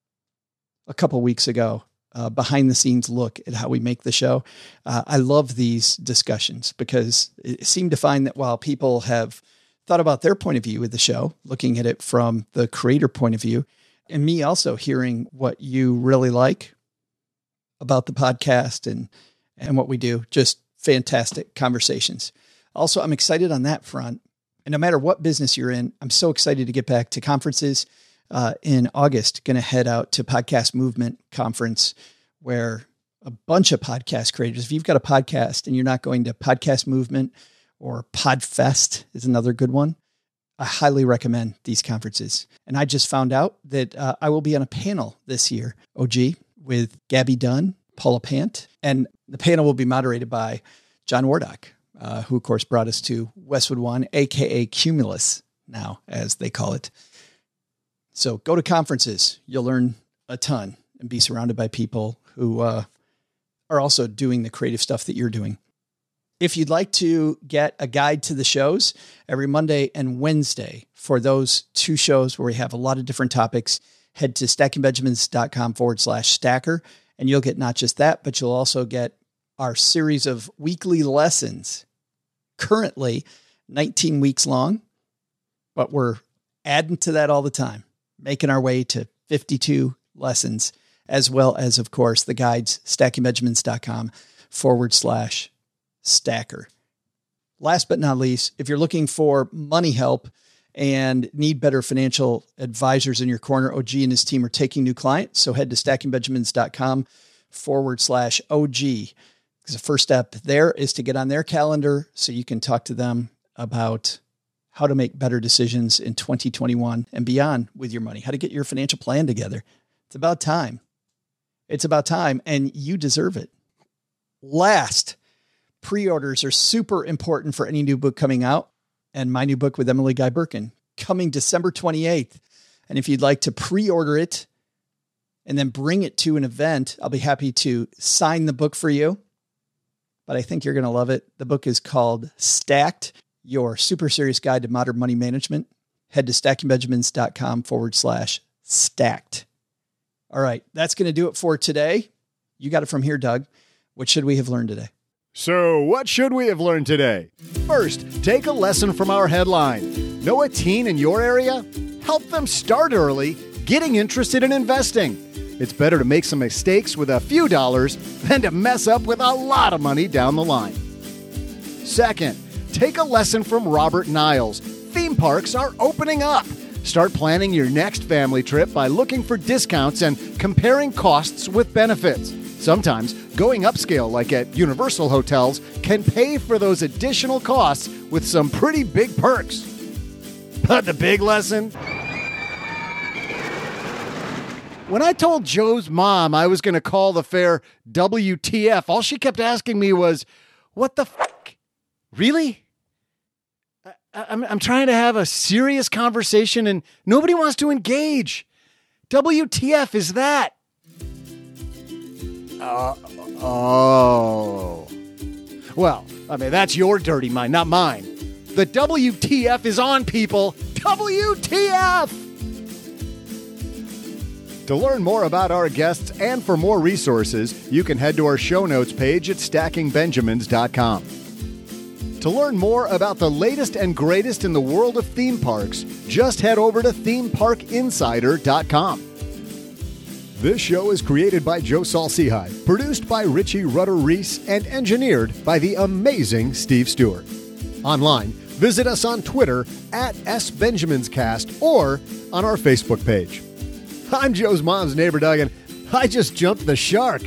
a couple weeks ago, behind the scenes look at how we make the show. I love these discussions because it seemed to find that while people have thought about their point of view with the show, looking at it from the creator point of view, and me also hearing what you really like about the podcast and what we do, just fantastic conversations. Also, I'm excited on that front. And no matter what business you're in, I'm so excited to get back to conferences. In August, going to head out to Podcast Movement Conference, where a bunch of podcast creators, if you've got a podcast and you're not going to Podcast Movement or PodFest is another good one, I highly recommend these conferences. And I just found out that I will be on a panel this year, OG, with Gabby Dunn, Paula Pant, and the panel will be moderated by John Wardock, who of course brought us to Westwood One, AKA Cumulus now, as they call it. So go to conferences. You'll learn a ton and be surrounded by people who are also doing the creative stuff that you're doing. If you'd like to get a guide to the shows every Monday and Wednesday for those two shows where we have a lot of different topics, head to stackingbenjamins.com/stacker, and you'll get not just that, but you'll also get our series of weekly lessons, currently 19 weeks long, but we're adding to that all the time, making our way to 52 lessons, as well as, of course, the guides, stackingbenjamins.com/stacker. Last but not least, if you're looking for money help and need better financial advisors in your corner, OG and his team are taking new clients. So head to stackingbenjamins.com/OG. Because the first step there is to get on their calendar so you can talk to them about how to make better decisions in 2021 and beyond with your money, how to get your financial plan together. It's about time. It's about time, and you deserve it. Last, pre-orders are super important for any new book coming out, and my new book with Emily Guy Birkin coming December 28th. And if you'd like to pre-order it and then bring it to an event, I'll be happy to sign the book for you. But I think you're going to love it. The book is called Stacked, Your Super Serious Guide to Modern Money Management. Head to stackingbenjamins.com/stacked. All right, that's going to do it for today. You got it from here, Doug. What should we have learned today? So, what should we have learned today? First, take a lesson from our headline. Know a teen in your area? Help them start early, getting interested in investing. It's better to make some mistakes with a few dollars than to mess up with a lot of money down the line. Second, take a lesson from Robert Niles. Theme parks are opening up. Start planning your next family trip by looking for discounts and comparing costs with benefits. Sometimes going upscale, like at Universal hotels, can pay for those additional costs with some pretty big perks. But the big lesson? When I told Joe's mom I was going to call the fair WTF, all she kept asking me was, "What the fuck? Really? I'm trying to have a serious conversation and nobody wants to engage. WTF is that?" Oh. Well, I mean, that's your dirty mind, not mine. The WTF is on, people. WTF! To learn more about our guests and for more resources, you can head to our show notes page at stackingbenjamins.com. To learn more about the latest and greatest in the world of theme parks, just head over to themeparkinsider.com. This show is created by Joe Saul-Sehy, produced by Richie Rutter-Reese, and engineered by the amazing Steve Stewart. Online, visit us on Twitter at SBenjaminsCast or on our Facebook page. I'm Joe's mom's neighbor, Doug, and I just jumped the shark.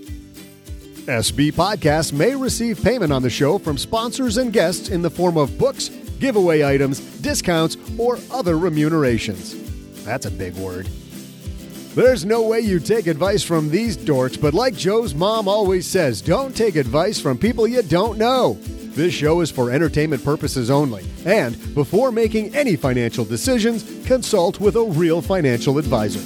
SB Podcasts may receive payment on the show from sponsors and guests in the form of books, giveaway items, discounts, or other remunerations. That's a big word. There's no way you take advice from these dorks, but like Joe's mom always says, don't take advice from people you don't know. This show is for entertainment purposes only, and before making any financial decisions, consult with a real financial advisor.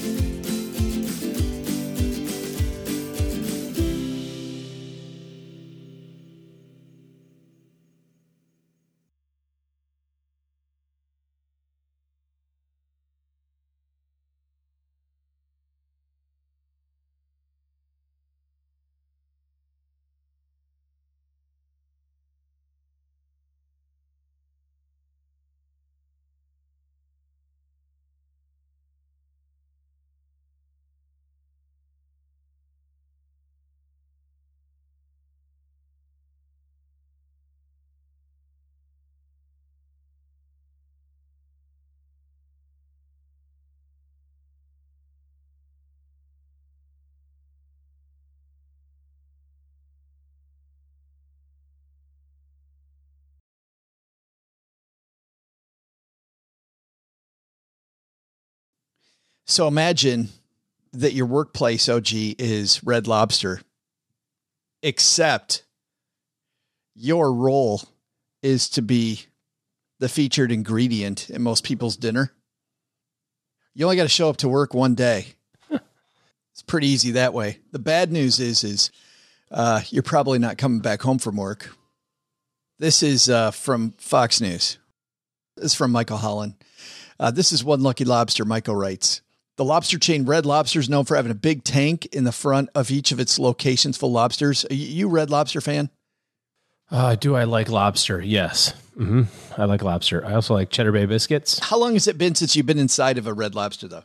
So imagine that your workplace, OG, is Red Lobster, except your role is to be the featured ingredient in most people's dinner. You only got to show up to work one day. It's pretty easy that way. The bad news is you're probably not coming back home from work. This is from Fox News. This is from Michael Holland. This is One Lucky Lobster. Michael writes, the lobster chain Red Lobster is known for having a big tank in the front of each of its locations full of lobsters. Are you Red Lobster fan? Do I like lobster? Yes. Mm-hmm. I like lobster. I also like Cheddar Bay biscuits. How long has it been since you've been inside of a Red Lobster, though?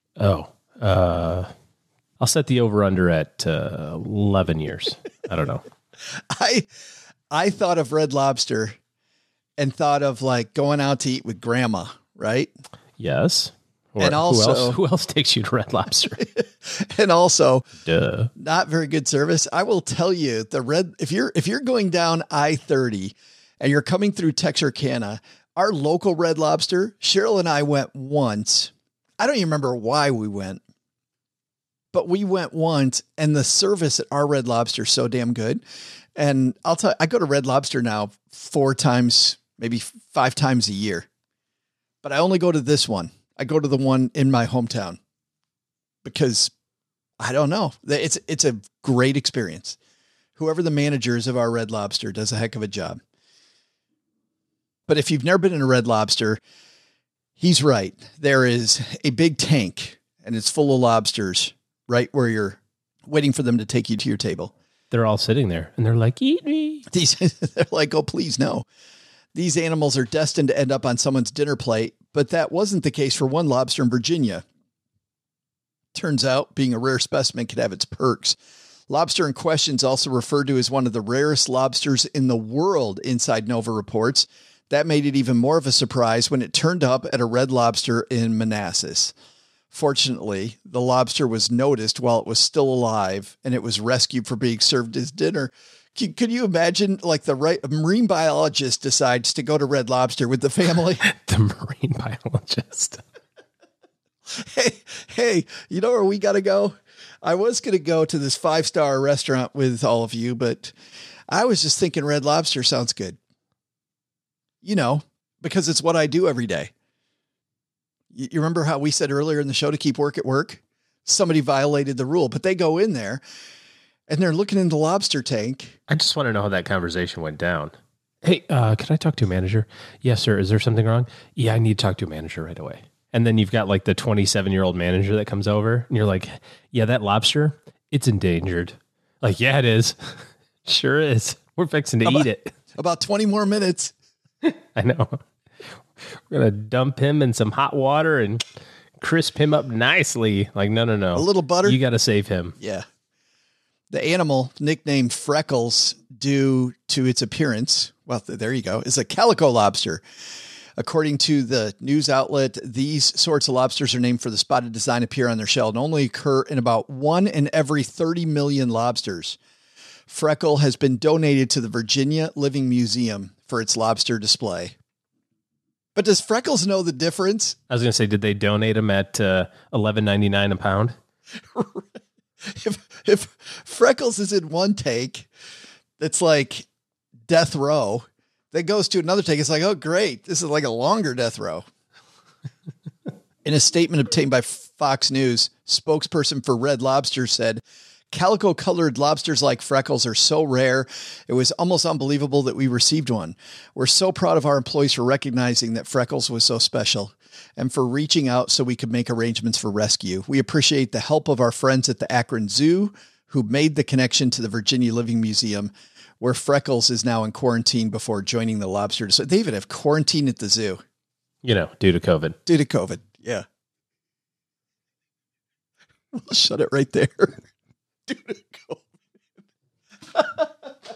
I'll set the over-under at 11 years. I don't know. I thought of Red Lobster and thought of like going out to eat with grandma, right? Yes. Or and also, who else takes you to Red Lobster? And also, duh, not very good service. I will tell you, if you're going down I-30 and you're coming through Texarkana, our local Red Lobster, Cheryl and I went once. I don't even remember why we went. but we went once, and the service at our Red Lobster is so damn good. And I'll tell you, I go to Red Lobster now 4 times, maybe 5 times a year, but I only go to this one. I go to the one in my hometown because I don't know. It's a great experience. Whoever the manager is of our Red Lobster does a heck of a job. But if you've never been in a Red Lobster, he's right. There is a big tank and it's full of lobsters right where you're waiting for them to take you to your table. They're all sitting there and they're like, eat me. They're like, oh, please, no. These animals are destined to end up on someone's dinner plate, but that wasn't the case for one lobster in Virginia. Turns out being a rare specimen could have its perks. Lobster in question is also referred to as one of the rarest lobsters in the world, Inside Nova reports. That made it even more of a surprise when it turned up at a Red Lobster in Manassas. Fortunately, the lobster was noticed while it was still alive, and it was rescued for being served as dinner. Could you imagine, like, a marine biologist decides to go to Red Lobster with the family? The marine biologist. Hey, you know where we got to go? I was going to go to this 5-star restaurant with all of you, but I was just thinking Red Lobster sounds good. You know, because it's what I do every day. You remember how we said earlier in the show to keep work at work? Somebody violated the rule, but they go in there and they're looking in the lobster tank. I just want to know how that conversation went down. Hey, can I talk to a manager? Yes, sir. Is there something wrong? Yeah, I need to talk to a manager right away. And then you've got like the 27-year-old manager that comes over and you're like, yeah, that lobster, it's endangered. Like, yeah, it is. Sure is. We're fixing to eat it. About 20 more minutes. I know. We're going to dump him in some hot water and crisp him up nicely. Like, no. A little butter. You got to save him. Yeah. The animal, nicknamed Freckles due to its appearance, well, there you go, is a calico lobster. According to the news outlet, these sorts of lobsters are named for the spotted design appear on their shell and only occur in about 1 in every 30 million lobsters. Freckle has been donated to the Virginia Living Museum for its lobster display. But does Freckles know the difference? I was going to say, did they donate them at $11.99 a pound? If Freckles is in one tank, that's like death row. That goes to another tank. It's like, oh, great. This is like a longer death row. In a statement obtained by Fox News, spokesperson for Red Lobster said, calico-colored lobsters like Freckles are so rare, it was almost unbelievable that we received one. We're so proud of our employees for recognizing that Freckles was so special and for reaching out so we could make arrangements for rescue. We appreciate the help of our friends at the Akron Zoo who made the connection to the Virginia Living Museum, where Freckles is now in quarantine before joining the lobster. So they even have quarantine at the zoo. You know, due to COVID. Due to COVID, yeah. We'll shut it right there. Due to COVID.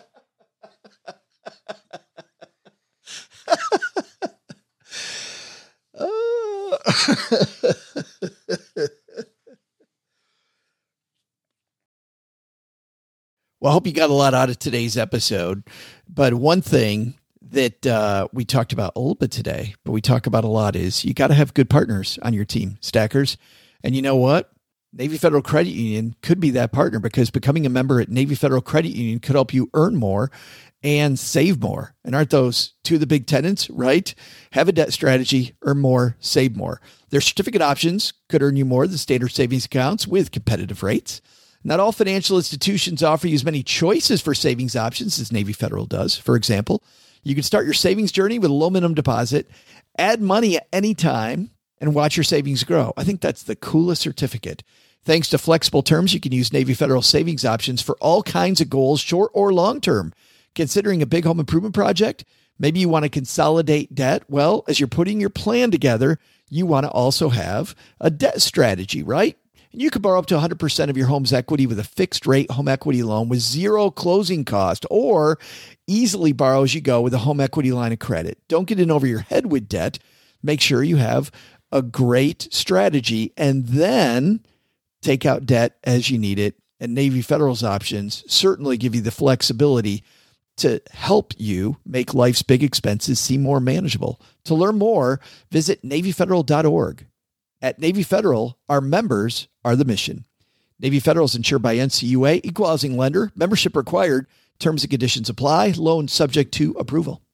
Well, I hope you got a lot out of today's episode. But one thing that we talked about a little bit today, but we talk about a lot, is you got to have good partners on your team, stackers. And you know what? Navy Federal Credit Union could be that partner, because becoming a member at Navy Federal Credit Union could help you earn more and save more. And aren't those two of the big tenets, right? Have a debt strategy, earn more, save more. Their certificate options could earn you more than standard savings accounts with competitive rates. Not all financial institutions offer you as many choices for savings options as Navy Federal does. For example, you can start your savings journey with a low minimum deposit, add money at any time, and watch your savings grow. I think that's the coolest certificate. Thanks to flexible terms, you can use Navy Federal savings options for all kinds of goals, short or long term. Considering a big home improvement project, maybe you want to consolidate debt. Well, as you're putting your plan together, you want to also have a debt strategy, right? And you could borrow up to 100% of your home's equity with a fixed rate home equity loan with zero closing cost, or easily borrow as you go with a home equity line of credit. Don't get in over your head with debt. Make sure you have a great strategy and then take out debt as you need it. And Navy Federal's options certainly give you the flexibility to help you make life's big expenses seem more manageable. To learn more, visit NavyFederal.org. At Navy Federal, our members are the mission. Navy Federal is insured by NCUA, equal housing lender, membership required. Terms and conditions apply. Loan subject to approval.